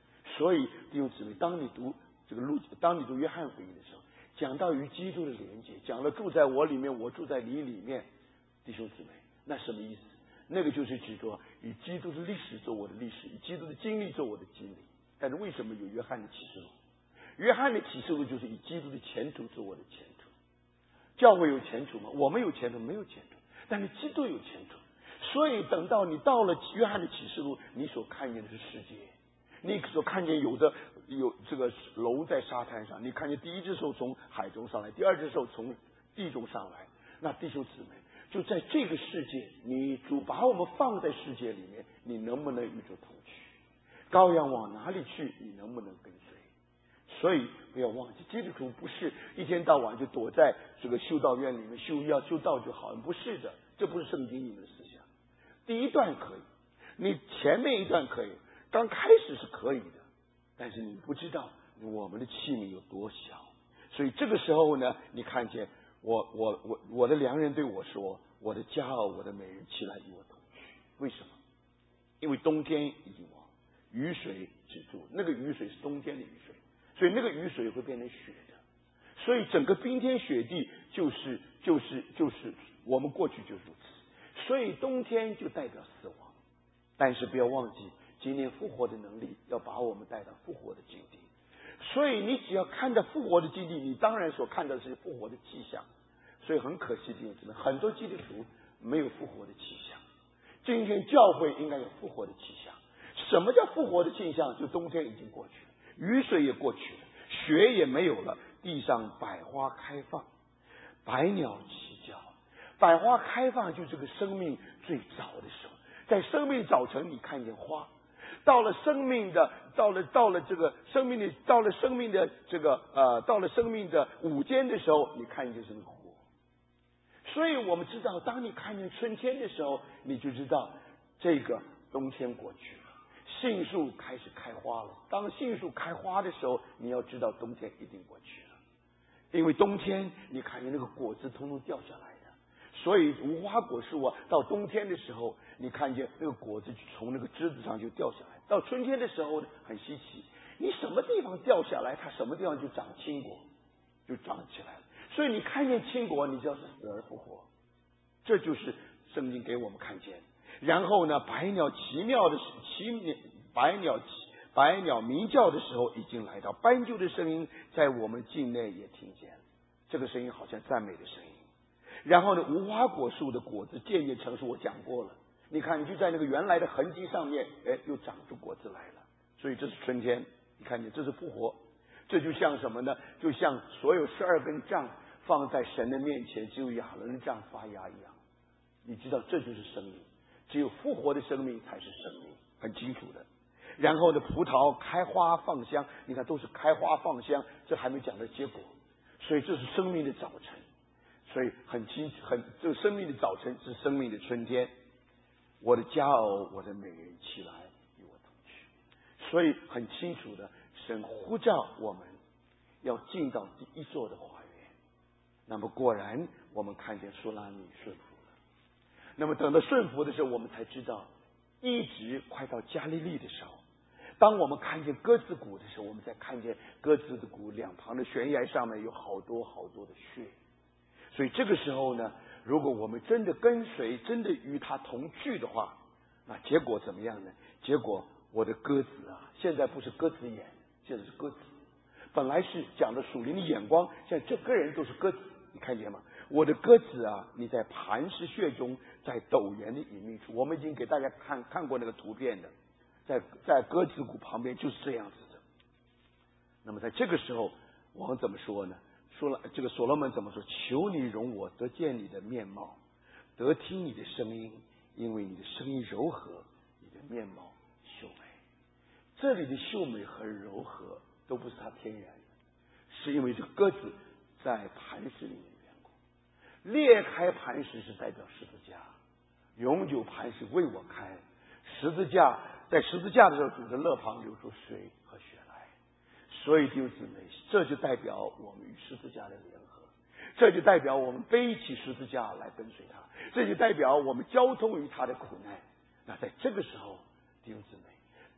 所以弟兄姊妹，当你读这个路，当你读约翰福音的时候，讲到与基督的连接，讲了住在我里面，我住在你里面，弟兄姊妹，那什么意思？那个就是指着以基督的历史做我的历史，以基督的经历做我的经历。但是为什么有约翰的启示录？约翰的启示录就是以基督的前途做我的前途。教会有前途吗？我们有前途，没有前途，但是基督有前途。所以等到你到了约翰的启示录，你所看见的是世界，你所看见有的有这个楼在沙滩上，你看见第一只手从海中上来，第二只手从地中上来。那弟兄姊妹，就在这个世界，你主把我们放在世界里面，你能不能与主同去？羔羊往哪里去，你能不能跟随？所以不要忘记，基督徒不是一天到晚就躲在这个修道院里面修要修道就好，不是的，这不是圣经里面的思想。第一段可以，你前面一段可以，刚开始是可以的，但是你不知道我们的器皿有多小。所以这个时候呢，你看见我我我我的良人对我说，我的骄傲，我的美人起来与我同去。为什么？因为冬天已经亡，雨水止住，那个雨水是冬天的雨水，所以那个雨水会变成雪的。所以整个冰天雪地就是就是就是我们过去就是如此。所以冬天就代表死亡，但是不要忘记，今天复活的能力要把我们带到复活的境地。所以你只要看到复活的境地，你当然所看到的是复活的迹象。所以很可惜，弟兄姊妹，很多基督徒没有复活的迹象。今天教会应该有复活的迹象。什么叫复活的迹象？就冬天已经过去了，雨水也过去了，雪也没有了，地上百花开放，百鸟齐叫。百花开放就是这个生命最早的时候，在生命早晨你看见花，到了生命的到了到了这个生命的到了生命的这个呃到了生命的午间的时候，你看见就是火。所以我们知道，当你看见春天的时候，你就知道这个冬天过去了，杏树开始开花了。当杏树开花的时候，你要知道冬天一定过去了，因为冬天你看见那个果子通通掉下来的。所以无花果树啊，到冬天的时候，你看见那个果子从那个枝子上就掉下来。到春天的时候呢，很稀奇，你什么地方掉下来，它什么地方就长青果，就长起来了。所以你看见青果，你就要死而复活，这就是圣经给我们看见。然后呢，百鸟奇妙的奇百鸟百鸟鸣叫的时候已经来到，斑鸠的声音在我们境内也听见了，这个声音好像赞美的声音。然后呢，无花果树的果子渐渐成熟，我讲过了。你看，你就在那个原来的痕迹上面，哎，又长出果子来了。所以这是春天，你看见这是复活。这就像什么呢？就像所有十二根杖放在神的面前，只有亚伦杖发芽一样。你知道，这就是生命，只有复活的生命才是生命，很清楚的。然后呢，葡萄开花放香，你看都是开花放香，这还没讲到结果。所以这是生命的早晨。所以很清楚，很这个生命的早晨是生命的春天。我的佳偶，我的美人起来与我同去。所以很清楚的，神呼召我们要进到第一座的花园。那么果然，我们看见苏拉米顺服了。那么等到顺服的时候，我们才知道，一直快到加利利的时候，当我们看见鸽子谷的时候，我们才看见鸽子的谷两旁的悬崖上面有好多好多的血。所以这个时候呢，如果我们真的跟随，真的与他同去的话，那结果怎么样呢？结果我的鸽子啊，现在不是鸽子眼，现在是鸽子。本来是讲的属灵的眼光，现在这个人都是鸽子，你看见吗？我的鸽子啊，你在磐石穴中，在陡岩的隐秘处。我们已经给大家看看过那个图片的，在在鸽子谷旁边就是这样子的。那么在这个时候，王怎么说呢？说了这个所罗门怎么说？求你容我得见你的面貌，得听你的声音，因为你的声音柔和，你的面貌秀美。这里的秀美和柔和都不是他天然的，是因为这个鸽子在磐石里面的缘故。裂开磐石是代表十字架，永久磐石为我开。十字架在十字架的时候，主的肋旁流出水和血来。所以弟兄姊妹，这就代表我们与十字架的联合，这就代表我们背起十字架来跟随他，这就代表我们交通于他的苦难。那在这个时候，弟兄姊妹，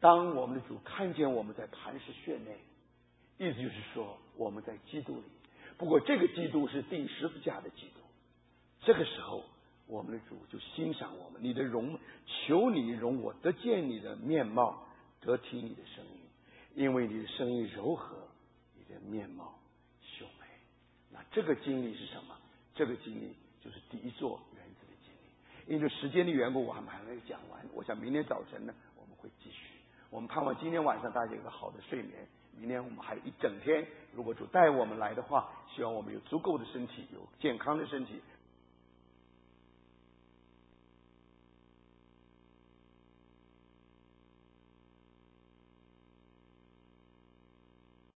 当我们的主看见我们在磐石穴内，意思就是说我们在基督里。不过这个基督是钉十字架的基督。这个时候我们的主就欣赏我们，你的容，求你容我得见你的面貌，得听你的声音，因为你的声音柔和，你的面貌秀美。那这个经历是什么？这个经历就是第一座园子的经历。因为时间的缘故，我还没有讲完，我想明天早晨呢我们会继续。我们盼望今天晚上大家有个好的睡眠，明天我们还有一整天，如果主带我们来的话，希望我们有足够的身体，有健康的身体，